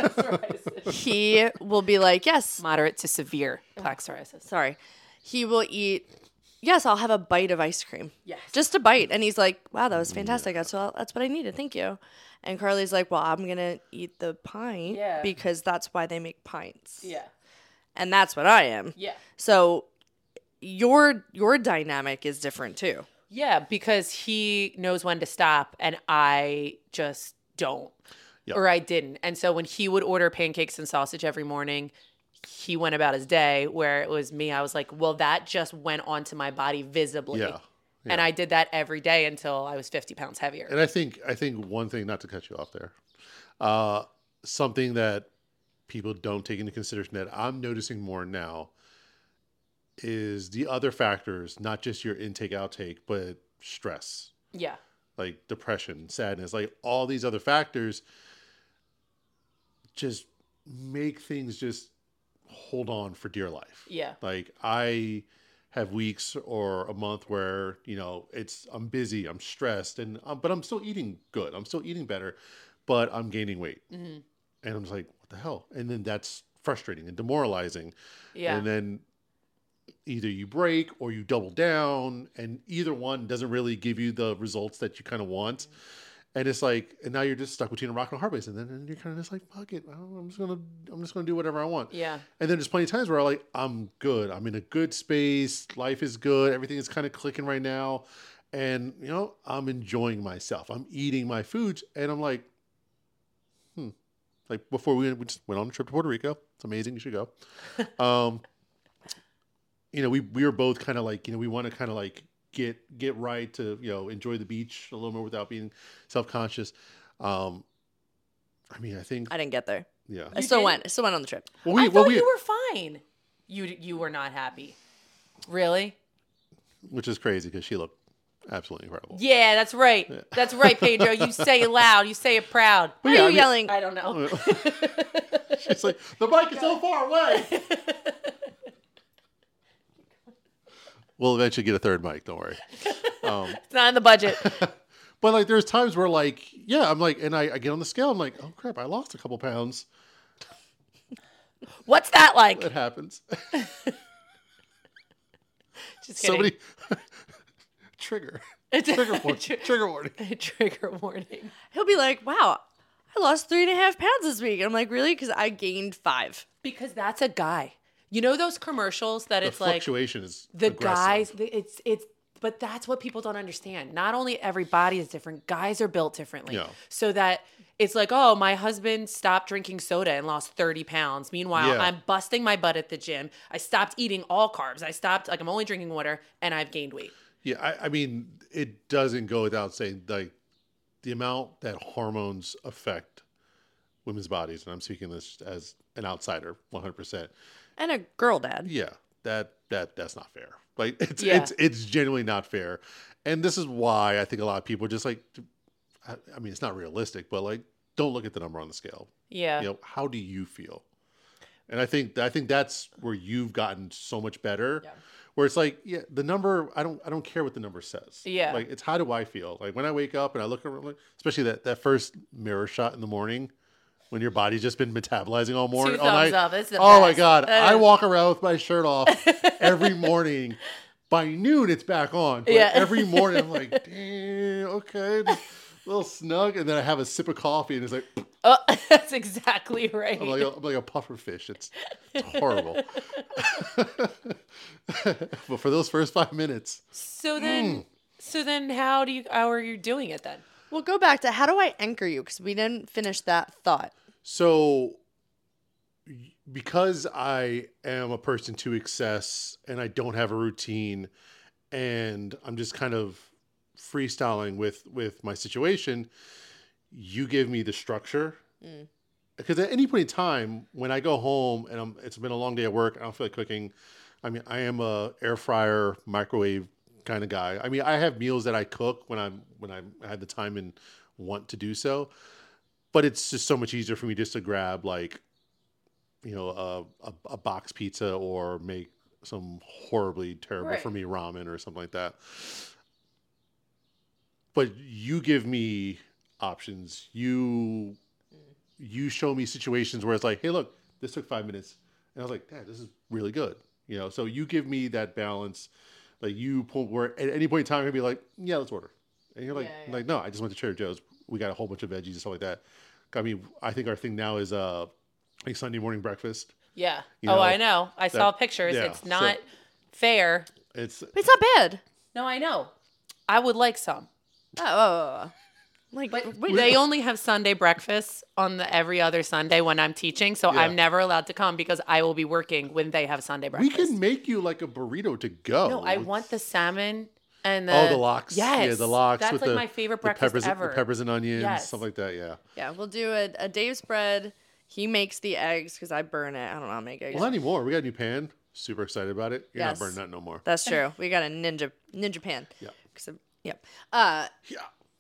He will be like, yes, Moderate to severe plaque psoriasis. sorry. He will eat, yes, I'll have a bite of ice cream. Yes. Just a bite. And he's like, wow, that was fantastic. That's, all, that's what I needed. Thank you. And Carly's like, well, I'm going to eat the pint Yeah. because that's why they make pints. Yeah. And that's what I am. Yeah. So your your dynamic is different too. Yeah, because he knows when to stop and I just don't. Yep. Or I didn't. And so when he would order pancakes and sausage every morning, he went about his day. Where it was me, I was like, well, that just went onto my body visibly. yeah. And I did that every day until I was fifty pounds heavier. And I think I think one thing, not to cut you off there, uh, something that people don't take into consideration that I'm noticing more now is the other factors, not just your intake outtake, but stress, Yeah. like depression, sadness, like all these other factors just make things just hold on for dear life. Yeah. Like I have weeks or a month where, you know, it's, I'm busy, I'm stressed, and, um, but I'm still eating good. I'm still eating better, but I'm gaining weight. Mm-hmm. And I'm just like, what the hell? And then that's frustrating and demoralizing. Yeah. And then either you break or you double down, and either one doesn't really give you the results that you kind of want. And it's like, and now you're just stuck between a rock and a hard place. And then and you're kind of just like, fuck it. I don't know, I'm just going to, I'm just going to do whatever I want. Yeah. And then there's plenty of times where I'm like, I'm good. I'm in a good space. Life is good. Everything is kind of clicking right now. And, you know, I'm enjoying myself. I'm eating my foods. And I'm like, hmm. Like before we, we just went on a trip to Puerto Rico. It's amazing. You should go. Um, you know, we, we were both kind of like, you know, we want to kind of like get, get right to, you know, enjoy the beach a little more without being self-conscious. Um, I mean, I think, I didn't get there. yeah. I still didn't? went. I still went on the trip. Well, I we, thought well, we, you were fine. You you were not happy. Really? which is crazy because she looked absolutely incredible. Yeah, that's right. That's right, Pedro. You say it loud. You say it proud. Why yeah, are I you mean- yelling? I don't know. She's like, the bike is so far away. We'll eventually get a third mic. Don't worry. Um, It's not in the budget. but like, there's times where like, yeah, I'm like, and I, I get on the scale. I'm like, oh crap, I lost a couple pounds. What's that like? That happens. Just kidding. Somebody trigger. Trigger warning. Tr- Trigger warning. Trigger warning. He'll be like, wow, I lost three and a half pounds this week. And I'm like, really? Because I gained five. Because that's a guy. You know those commercials that The it's like fluctuation is the aggressive. guys. the- It's it's. But that's what people don't understand. Not only every body is different, guys are built differently. Yeah. So that it's like, oh, my husband stopped drinking soda and lost thirty pounds. Meanwhile, Yeah. I'm busting my butt at the gym. I stopped eating all carbs. I stopped, like, I'm only drinking water and I've gained weight. Yeah, I, I mean, it doesn't go without saying, like, the amount that hormones affect women's bodies, and I'm speaking this as an outsider, one hundred percent. And a girl dad. Yeah, that that that's not fair. Like, it's Yeah. it's it's genuinely not fair, and this is why I think a lot of people are just like, I, I mean, it's not realistic, but like, don't look at the number on the scale. Yeah. You know, how do you feel? And I think I think that's where you've gotten so much better. Yeah. Where it's like, yeah, the number, I don't I don't care what the number says. Yeah. Like, it's how do I feel? Like when I wake up and I look around, like, especially that, that first mirror shot in the morning when your body's just been metabolizing all morning. Two all thumbs night. up. It's the Oh my best. God. That I is- walk around with my shirt off every morning. By noon, it's back on. But Yeah. every morning, I'm like, damn, okay. Just a little snug. And then I have a sip of coffee and it's like, Oh, that's exactly right. I'm like, a, I'm like a puffer fish. It's, it's horrible. But for those first five minutes, So then, so then, how do you? How are you doing it then? We'll go back to how do I anchor you? Because we didn't finish that thought. so because I am a person to excess and I don't have a routine and I'm just kind of freestyling with, with my situation, you give me the structure. Mm. Because at any point in time, when I go home and I'm, it's been a long day at work, I don't feel like cooking. I mean, I am a air fryer, microwave kind of guy. I mean, I have meals that I cook when I'm when I'm, I have the time and want to do so. But it's just so much easier for me just to grab like, you know, a, a, a box pizza or make some horribly terrible Right. for me ramen or something like that. But you give me options. You you show me situations where it's like, hey, look, this took five minutes. And I was like, Dad, this is really good. You know, so you give me that balance. Like you pull where at any point in time, you'll be like, yeah, let's order. And you're like, Yeah, yeah. like, no, I just went to Trader Joe's. We got a whole bunch of veggies and stuff like that. I mean, I think our thing now is uh like Sunday morning breakfast. Yeah. You oh, know, I know. I saw that- pictures. yeah, It's so- not fair. It's It's not bad. No, I know. I would like some. Oh, like But wait, they only have Sunday breakfast on the every other Sunday when I'm teaching, so Yeah. I'm never allowed to come because I will be working when they have Sunday we breakfast. can make you like a burrito to go. No, I want the salmon and the Oh, the lox. Yes, Yeah, the lox. That's with like the, my favorite the breakfast peppers, ever. The peppers and onions, Yes. stuff like that. Yeah. yeah, we'll do a, a Dave spread He makes the eggs because I burn it. I don't know how to make eggs. Well, not anymore. We got a new pan. Super excited about it. You're Yes. not burning that no more. That's true. We got a ninja ninja pan. Yeah. 'Cause of- Yep. Uh. Yeah.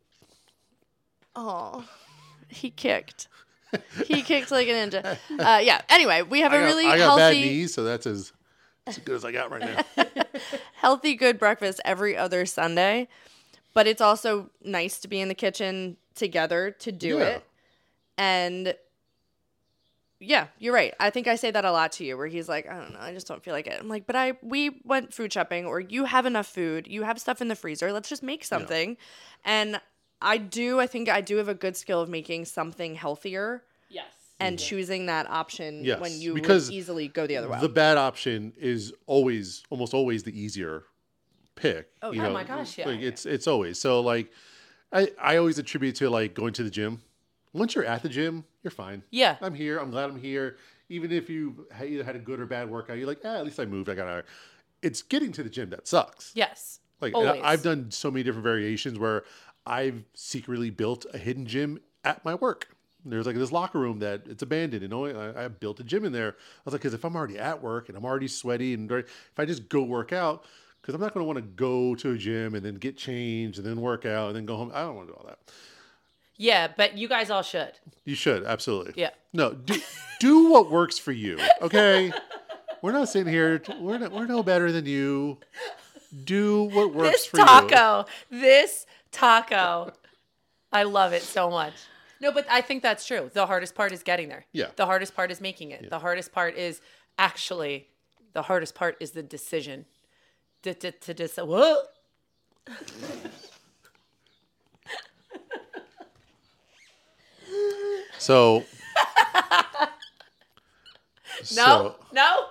Oh, he kicked. He kicked like a ninja. Uh, yeah. Anyway, we have I a got, really I got bad healthy, knees, so that's as, as good as I got right now. healthy, good breakfast every other Sunday. But it's also nice to be in the kitchen together to do Yeah. it. And yeah, you're right. I think I say that a lot to you, where he's like, I don't know, I just don't feel like it. I'm like, but I we went food shopping, or you have enough food, you have stuff in the freezer. Let's just make something. And I do. I think I do have a good skill of making something healthier. Yes. And choosing that option Yes, when you because would easily go the other way. The bad option is always, almost always the easier pick. Oh, you oh know? my gosh, yeah. Like it's it's always so like, I I always attribute to like going to the gym. Once you're at the gym, you're fine. Yeah. I'm here. I'm glad I'm here. Even if you ha- either had a good or bad workout, you're like, ah, at least I moved. I got to. It's getting to the gym that sucks. Yes. Like and Always. I- I've done so many different variations where I've secretly built a hidden gym at my work. There's like this locker room that it's abandoned, and only I, I built a gym in there. I was like, because if I'm already at work and I'm already sweaty, and very- if I just go work out, because I'm not going to want to go to a gym and then get changed and then work out and then go home. I don't want to do all that. Yeah, but you guys all should. You should absolutely. Yeah. No, do do what works for you. Okay. We're not sitting here. To, we're not, we're no better than you. Do what works This for you. taco. This taco. I love it so much. No, but I think that's true. The hardest part is getting there. Yeah. The hardest part is making it. The hardest part is actually, the hardest part is the decision. To, to, to decide. What? So. No, so- no.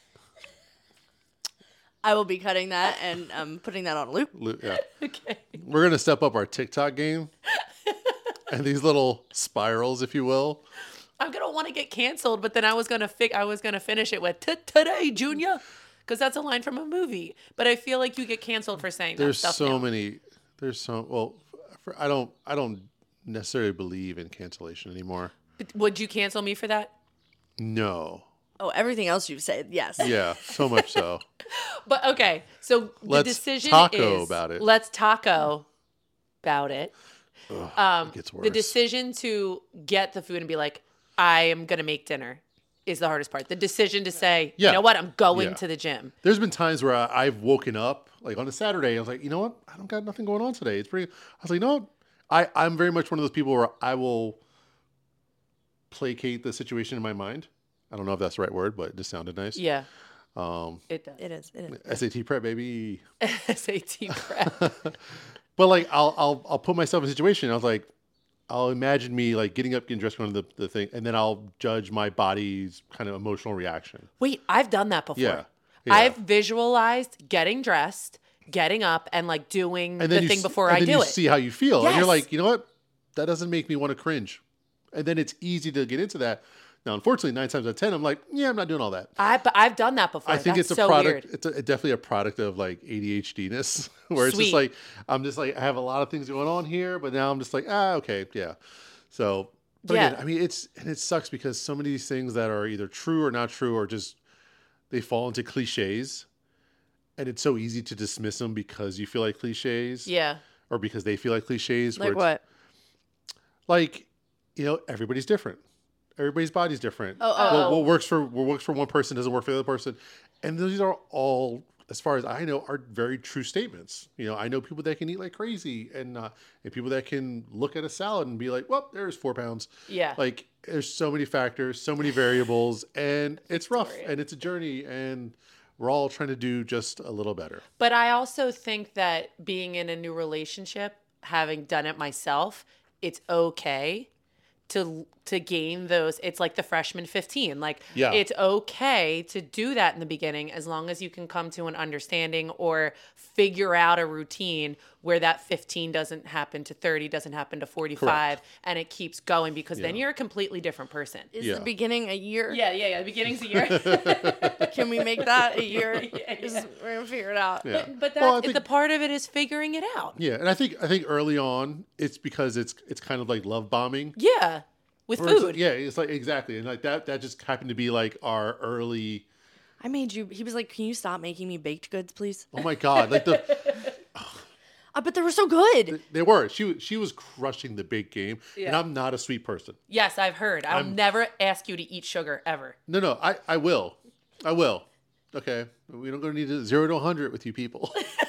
I will be cutting that and um, putting that on loop. Lu- yeah. Okay. We're gonna step up our TikTok game, and these little spirals, if you will. I'm gonna want to get canceled, but then I was gonna fig- I was gonna finish it with "T- today, Junior," because that's a line from a movie. But I feel like you get canceled for saying There's that stuff so now. many. There's so well. For, I don't. I don't necessarily believe in cancellation anymore. But would you cancel me for that? No. Oh, everything else you've said, yes. Yeah. So much so. But okay, so the Let's decision taco is about it. let's taco about it. Ugh, Um, it gets the worse. decision to get the food and be like, I am gonna make dinner, is the hardest part. The decision to say, Yeah. you know what, I'm going Yeah. to the gym. There's been times where I, I've woken up like on a Saturday. I was like, you know what? I don't got nothing going on today. It's pretty. I was like, you know what? I I'm very much one of those people where I will placate the situation in my mind. I don't know if that's the right word, but it just sounded nice. Yeah, Um, it does. It is. It is. S A T prep, baby. S A T prep. But like, I'll I'll I'll put myself in a situation. I was like, I'll imagine me like getting up, getting dressed, going to the, the thing, and then I'll judge my body's kind of emotional reaction. Wait, I've done that before. Yeah. Yeah. I've visualized getting dressed, getting up, and like doing And the then you thing s- before and I then do you it. see how you feel, and you're Yes. like, you know what? That doesn't make me want to cringe. And then it's easy to get into that. Now, unfortunately, nine times out of ten, I'm like, yeah, I'm not doing all that. I but I've done that before. I think That's it's a so product. weird. It's a, definitely a product of like A D H D ness, where it's Sweet. just like I'm just like I have a lot of things going on here, but now I'm just like ah okay yeah. So, but Yeah. again, I mean it's and it sucks because so many of these things that are either true or not true or just they fall into cliches, and it's so easy to dismiss them because you feel like cliches, Yeah. or because they feel like cliches. where Like it's- what? Like, you know, everybody's different. Everybody's body's different. Oh, oh, what, oh. what works for what works for one person doesn't work for the other person, and these are all, as far as I know, are very true statements. You know, I know people that can eat like crazy, and uh, and people that can look at a salad and be like, "Well, there's four pounds." Yeah. Like, there's so many factors, so many variables, and it's rough, Victoria. and it's a journey, and we're all trying to do just a little better. But I also think that being in a new relationship, having done it myself, it's okay to to gain those. It's like the freshman fifteen. Like Yeah. it's okay to do that in the beginning as long as you can come to an understanding or figure out a routine where that fifteen doesn't happen to thirty, doesn't happen to forty-five, and it keeps going because then Yeah. you're a completely different person. Is Yeah. the beginning a year? Yeah, yeah, yeah. The beginning's a year. Can we make that a year? Yeah, Just- yeah. We're gonna figure it out. Yeah. But that Well, I think- the part of it is figuring it out. Yeah, and I think I think early on it's because it's it's kind of like love bombing. Yeah. with Or it's- food. Yeah, it's like exactly, and like that that just happened to be like our early. I made you. He was like, "Can you stop making me baked goods, please?" Oh my god, like the Uh, but they were so good. they were she was- she was crushing the big game, and Yeah. I'm not a sweet person. Yes, I've heard. I'll I'm- never ask you to eat sugar ever. No, no, I I will, I will. Okay, we don't go need to zero to a hundred with you people.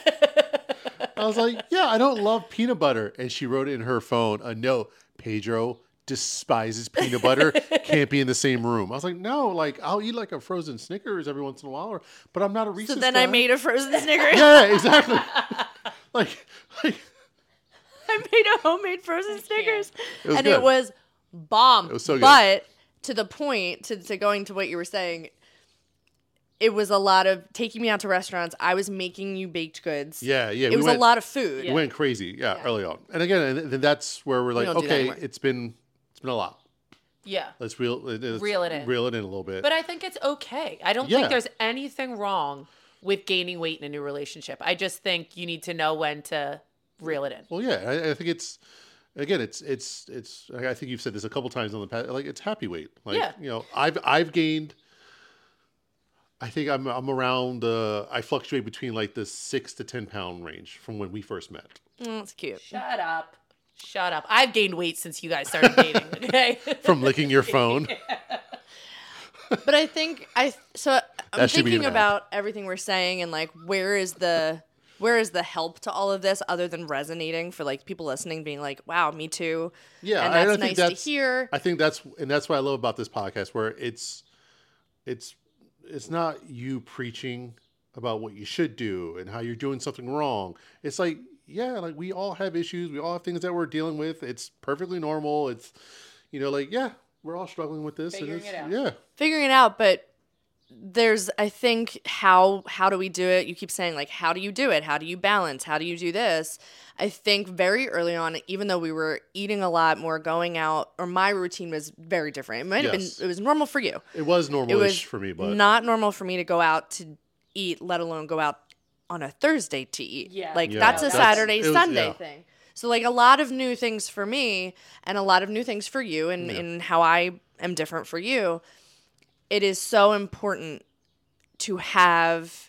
I was like, yeah, I don't love peanut butter, and she wrote in her phone a note. Pedro despises peanut butter. Can't be in the same room. I was like, no, like I'll eat like a frozen Snickers every once in a while, or, but I'm not a Reese's So then guy. I made a frozen Snickers. Yeah, exactly. like, like I made a homemade frozen Snickers, It was and good. it was bomb. It was so good. But to the point, to, to going to what you were saying, it was a lot of taking me out to restaurants. I was making you baked goods. yeah, yeah. it was a lot of food. We went crazy, yeah, early on. And again, and then that's where we're like, don't do that okay, anymore. it's been it's been a lot. Yeah. Let's reel, let's Reel it in. Reel it in a little bit. But I think it's okay. I don't Yeah. think there's anything wrong with gaining weight in a new relationship. I just think you need to know when to reel it in. well, yeah, I, I think it's again, it's it's it's. I think you've said this a couple times on the past. Like it's happy weight. Like Yeah. you know, I've I've gained. I think I'm I'm around. Uh, I fluctuate between like the six to ten pound range from when we first met. Mm, that's cute. Shut up. Shut up. I've gained weight since you guys started dating, okay? From licking your phone. But I think I so I'm That should be thinking an app. about everything we're saying and like where is the where is the help to all of this other than resonating for like people listening being like, wow, me too. Yeah, and I- I that's think nice that's- to hear. I think that's and that's what I love about this podcast, where it's it's it's not you preaching about what you should do and how you're doing something wrong. It's like, yeah, like we all have issues, we all have things that we're dealing with. It's perfectly normal. It's you know, like yeah, we're all struggling with this. Figuring and it's, it out. Yeah, Figuring it out, but there's I think how how do we do it? You keep saying like how do you do it? How do you balance? How do you do this? I think very early on, even though we were eating a lot more, going out, or my routine was very different. It might have Yes. been it was normal for you. it was It normal was for me, but not normal for me to go out to eat, let alone go out on a Thursday to eat. Yeah. Like Yeah, that's a that's- Saturday, it was- Sunday yeah. thing. So like a lot of new things for me and a lot of new things for you and, Yeah. and how I am different for you. It is so important to have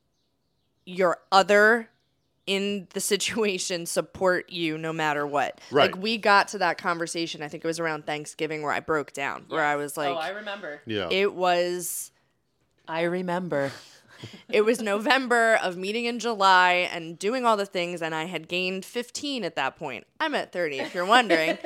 your other in the situation support you no matter what. Right. Like we got to that conversation, I think it was around Thanksgiving where I broke down, where I was like, oh, I remember. yeah, it was I remember. it was November of meeting in July and doing all the things, and I had gained fifteen at that point. I'm at thirty, if you're wondering.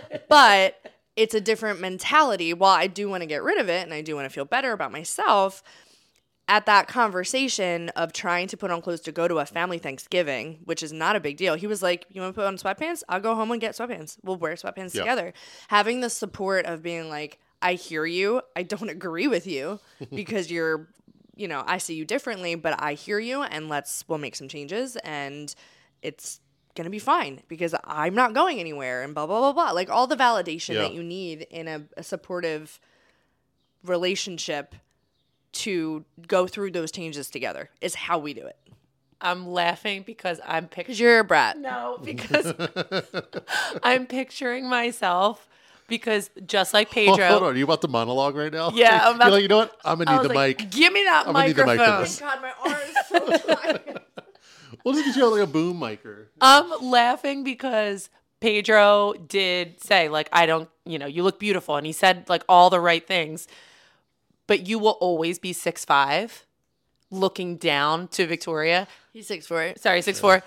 But it's a different mentality. While I do want to get rid of it and I do want to feel better about myself, at that conversation of trying to put on clothes to go to a family Thanksgiving, which is not a big deal, he was like, you want to put on sweatpants? I'll go home and get sweatpants. We'll wear sweatpants Yeah. together. Having the support of being like, I hear you. I don't agree with you because you're, you know, I see you differently, but I hear you and let's, we'll make some changes and it's going to be fine because I'm not going anywhere and blah, blah, blah, blah. Like all the validation Yeah. that you need in a, a supportive relationship to go through those changes together is how we do it. I'm laughing because I'm Because picturing. you're a brat. No, because I'm picturing myself because just like Hold, Pedro. hold on, are you about to monologue right now? Yeah, I'm You're about like, you know what? I'm gonna I need was the like, mic. give me that I'm gonna need the mic for microphone. this. God, my arm is so tired. We'll just get you like a boom micer. I'm laughing because Pedro did say, like, I don't, you know, you look beautiful. And he said, like, all the right things. But you will always be six five, looking down to Victoria. He's six four. Sorry, six four.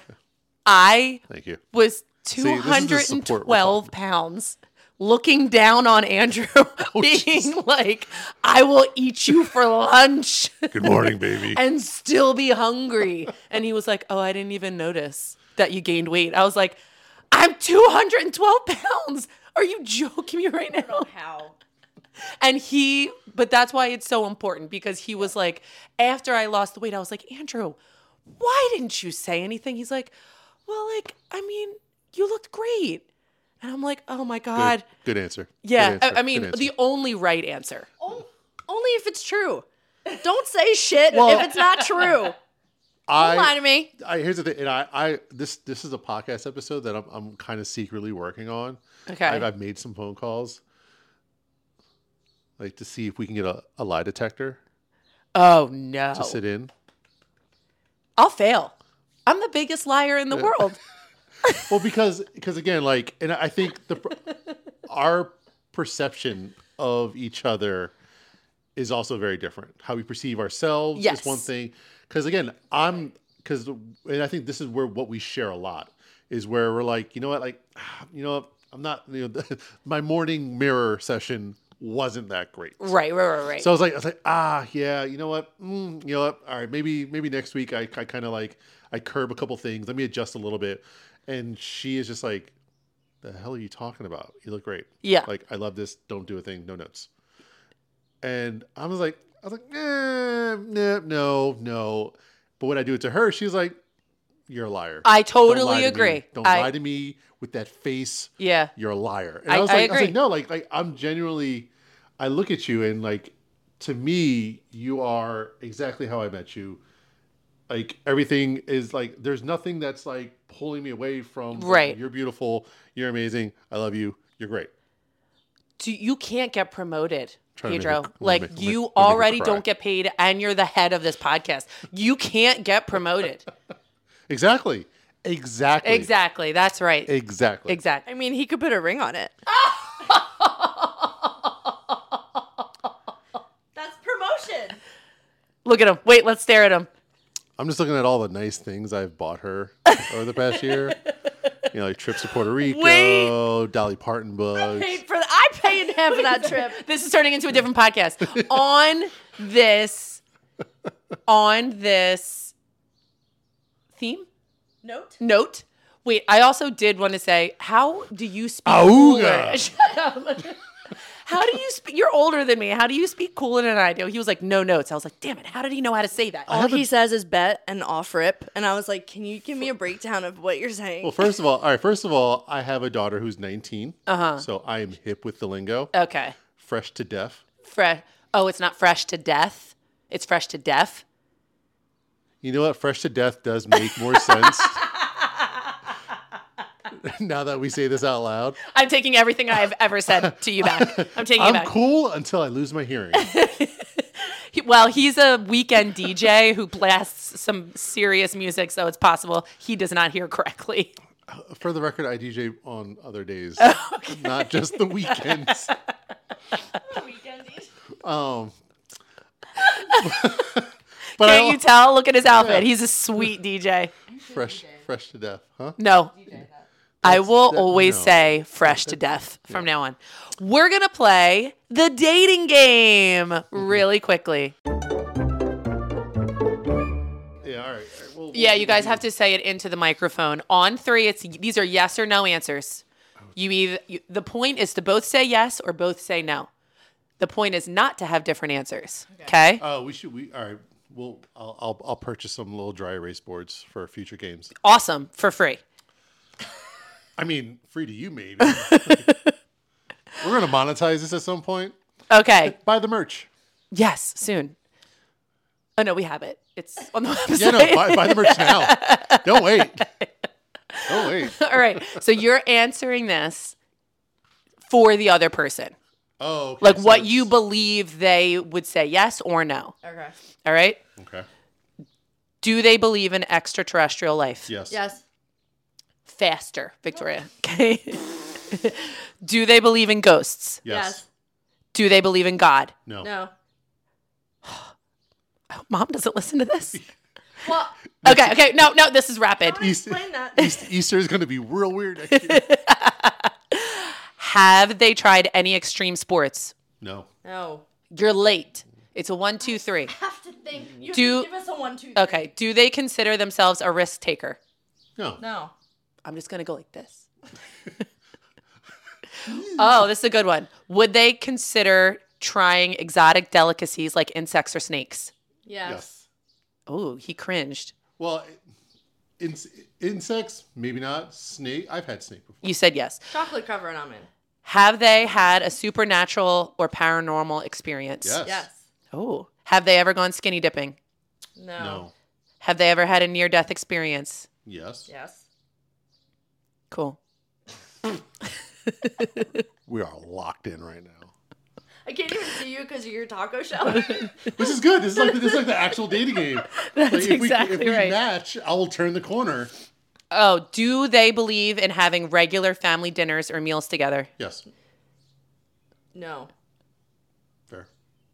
I Thank you. was this two is the hundred support we're twelve talking pounds, looking down on Andrew, being jeez. like, I will eat you for lunch. Good morning, baby. and still be hungry. And he was like, oh, I didn't even notice that you gained weight. I was like, I'm two hundred twelve pounds. Are you joking me right now? How? And he, but that's why it's so important because he was like, after I lost the weight, I was like, Andrew, why didn't you say anything? He's like, well, like, I mean, you looked great. And I'm like, oh my God. Good, good answer. Yeah. Good answer. I, I mean, Good answer. the only right answer. Oh, only if it's true. Don't say shit Well- if it's not true. Don't lie I, to me. I here's the thing, and I, I this this is a podcast episode that I'm I'm kind of secretly working on. Okay. I've, I've made some phone calls. like to see if we can get a, a lie detector Oh no. to sit in. I'll fail. I'm the biggest liar in the world. Well, because because again, like, and I think the our perception of each other is also very different. How we perceive ourselves Yes. is one thing. Because again, I'm because and I think this is where what we share a lot is where we're like, you know what, like, you know, I'm not, you know, my morning mirror session wasn't that great. Right, right, right, right. So I was like, I was like, ah, yeah, you know what, mm, you know what, all right, maybe maybe next week I, I kind of like I curb a couple things. Let me adjust a little bit. And she is just like, the hell are you talking about? You look great. Yeah. Like, I love this. Don't do a thing. No notes. And I was like, I was like, eh, nah, no, no. But when I do it to her, she's like, you're a liar. I Don't lie totally to agree. me. Don't I- lie to me with that face. Yeah. You're a liar. And I- I, was I like, I was agree. like, no, like, like I'm genuinely, I look at you and like, to me, you are exactly how I met you. Like everything is like, there's nothing that's like pulling me away from. like, Right. you're beautiful. You're amazing. I love you. You're great. Do, you can't get promoted, Trying to make Pedro. her- like make- make- you make her already cry. don't get paid and you're the head of this podcast. You can't get promoted. Exactly. Exactly. Exactly. That's right. Exactly. Exactly. I mean, he could put a ring on it. That's promotion. Look at him. Wait, let's stare at him. I'm just looking at all the nice things I've bought her over the past year. You know, like trips to Puerto Rico, Wait. Dolly Parton books. Paid for th- I paid him for that trip. This is turning into a different podcast. on this on this theme Note. note. Wait, I also did want to say, how do you speak Auga. cooler? Shut up. How do you speak? You're older than me. How do you speak cooler than I do? He was like, no notes. I was like, damn it. How did he know how to say that? All he says is bet and off rip. And I was like, can you give me a breakdown of what you're saying? Well, first of all, all right, first of all, I have a daughter who's nineteen. Uh-huh. So I am hip with the lingo. Okay. Fresh to deaf. Fresh. Oh, it's not fresh to death. It's fresh to deaf. You know what? Fresh to death does make more sense. Now that we say this out loud. I'm taking everything I've ever said to you back. I'm taking it I'm back. cool until I lose my hearing. He, well, he's a weekend D J who blasts some serious music, so it's possible he does not hear correctly. For the record, I D J on other days, Oh, not just the weekends. Um, but I, Can't you tell? Look at his outfit. He's a sweet D J. fresh, fresh to death, huh? No. I will that- always no. say fresh to death from now on. We're going to play the dating game Mm-hmm. really quickly. Yeah, all right. All right. Well, Yeah, you guys have to say it into the microphone. On three, it's these are yes or no answers. You either you, the point is to both say yes or both say no. The point is not to have different answers. Okay? Oh, we should. We all right. Well, I'll, I'll I'll purchase some little dry erase boards for future games. Awesome, for free. I mean, free to you, maybe. We're gonna monetize this at some point. Okay. Buy the merch. Yes, soon. Oh no, we have it. It's on the website. Yeah, no, buy, buy the merch now. Don't wait. Don't wait. All right. So you're answering this for the other person. Oh, okay, Like so what it's- you believe they would say yes or no. Okay. All right? Okay. Do they believe in extraterrestrial life? Yes. Yes. Faster, Victoria. Okay. Do they believe in ghosts? Yes. Do they believe in God? No. No. Mom doesn't listen to this. Well, Okay, okay. No, no, this is rapid. Easter, explain that. East- Easter is gonna be real weird next year. Have they tried any extreme sports? No. No. You're late. It's a one, two, three. Have to think. You Do- have to give us a one, two, three. Okay. Do they consider themselves a risk taker? No. No. I'm just going to go like this. Oh, this is a good one. Would they consider trying exotic delicacies like insects or snakes? Yes. Yes. Oh, he cringed. Well, in, insects, maybe not. Snake. I've had snake before. You said yes. Chocolate cover and almond. Have they had a supernatural or paranormal experience? Yes. Yes. Oh. Have they ever gone skinny dipping? No. No. Have they ever had a near death experience? Yes. Yes. Cool. We are locked in right now. I can't even see you because of your taco shell. This is good. This is like this is like the actual dating game. That's like if exactly we, if we right. match, I will turn the corner. Oh, do they believe in having regular family dinners or meals together? Yes. No. Fair.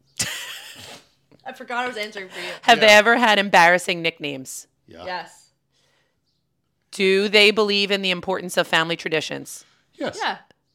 I forgot I was answering for you. Have they Yeah. ever had embarrassing nicknames? Yeah. Yes. Do they believe in the importance of family traditions? Yes. Yeah.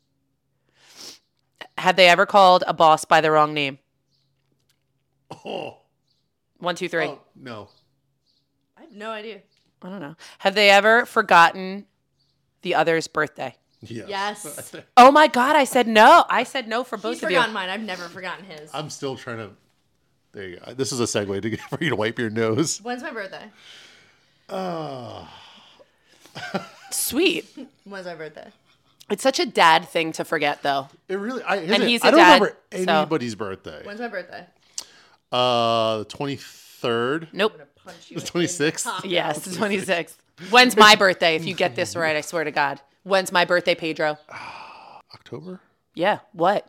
Have they ever called a boss by the wrong name? Oh. One, two, three. Oh, no. I have no idea. I don't know. Have they ever forgotten the other's birthday? Yes. Yes. Oh my God, I said no. I said no for both He's of you. forgotten mine. I've never forgotten his. I'm still trying to. There you go. This is a segue to get for you to wipe your nose. When's my birthday? Oh. Sweet. When's my birthday? It's such a dad thing to forget, though. It really. I, here's And it. he's I a don't dad, remember so- anybody's birthday. When's my birthday? Uh, the twenty-third. Nope. I'm gonna punch you. The in twenty-sixth? top. Yes, the twenty-sixth. When's my birthday? If you get this right, I swear to God. When's my birthday, Pedro? October. Yeah. What?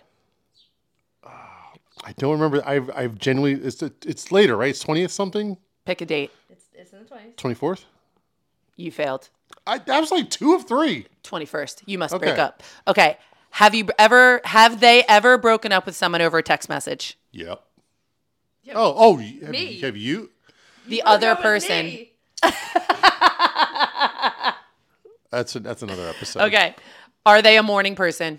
I don't remember. I've I've genuinely. It's it's later, right? It's twentieth something. Pick a date. It's, it's in the twenties. Twenty-fourth. You failed. I that was like two of three. twenty-first. You must Okay. break up. Okay. Have you ever, have they ever broken up with someone over a text message? Yep. Yeah. Oh oh. Have, Me. you- have you? The Broke other up with person. me. That's a, that's another episode. Okay. Are they a morning person?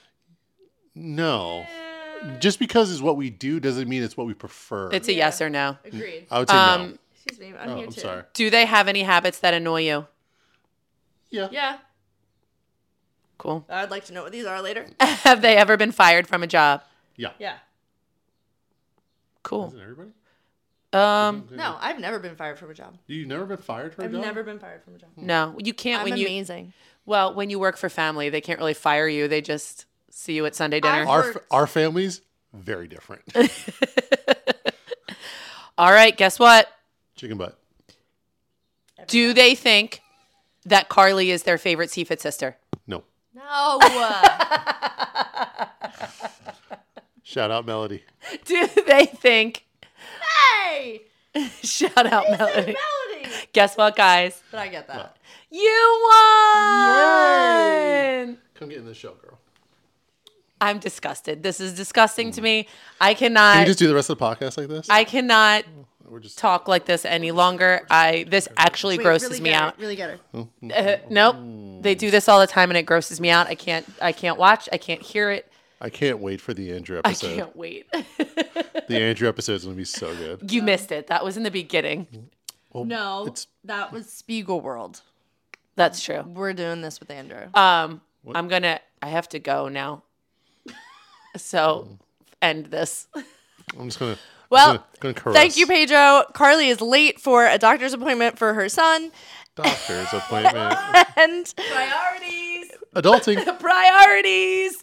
No. Just because it's what we do doesn't mean it's what we prefer. It's a Yeah. yes or no. Agreed. I would say no. Um, Excuse me. I'm Oh, here I'm too. sorry. Do they have any habits that annoy you? Yeah. Yeah. Cool. I'd like to know what these are later. Have they ever been fired from a job? Yeah. Yeah. Cool. Isn't everybody? Um, No, I've never been fired from a job. You've never been fired for a I've job? never been fired from a job. no, you can't I'm when you, amazing. well, when you work for family, they can't really fire you. They just see you at Sunday dinner. I've Our worked- our families very different. All right. Guess what? Chicken butt. Do they think that Carly is their favorite Seafit sister? No. No. Shout out Melody. Do they think, Hey. shout out This is Melody. Melody. Guess what, guys? Did I get that? You won! Come get in the show, girl. I'm disgusted. This is disgusting to me. I Can cannot, you just do the rest of the podcast like this? I cannot We're just talk like this any longer. I This actually Wait, grosses really me get out. Her, really get her. Uh, nope. They do this all the time and it grosses me out. I can't I can't watch. I can't hear it. I can't wait for the Andrew I episode. can't wait. The Andrew episode is gonna be so good. You missed it. That was in the beginning. Well, No, it's that was Spiegel World. That's true. We're doing this with Andrew. Um, I'm gonna. I have to go now. So, end this. I'm just gonna. Well, I'm gonna, gonna caress. Thank you, Pedro. Carly is late for a doctor's appointment for her son. Doctor's appointment. And Priorities. Adulting. Priorities.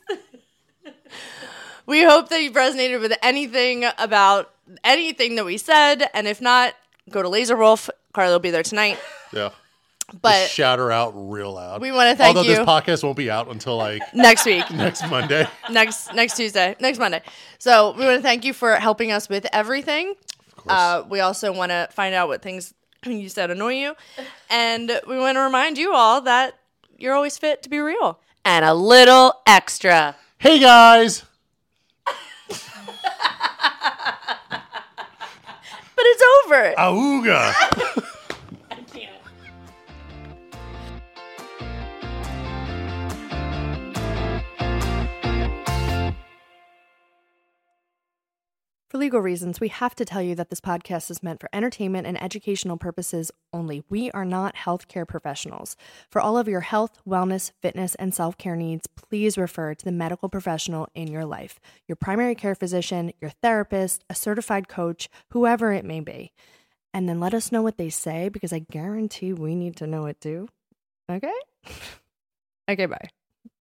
we hope that you've resonated with anything about anything that we said. And if not, go to Laser Wolf. Carly will be there tonight. Yeah. But Just shout her out real loud. we wanna thank Although you. this podcast won't be out until like next week. next Monday. next next Tuesday, next Monday. So we want to thank you for helping us with everything. Of course. Uh, we also want to find out what things you said annoy you, and we want to remind you all that you're always fit to be real. And a little extra. Hey guys. But it's over. Auga. I can't. For legal reasons, we have to tell you that this podcast is meant for entertainment and educational purposes only. We are not healthcare professionals. For all of your health, wellness, fitness, and self-care needs, please refer to the medical professional in your life, your primary care physician, your therapist, a certified coach, whoever it may be. And then let us know what they say, because I guarantee we need to know it too. Okay? Okay, bye.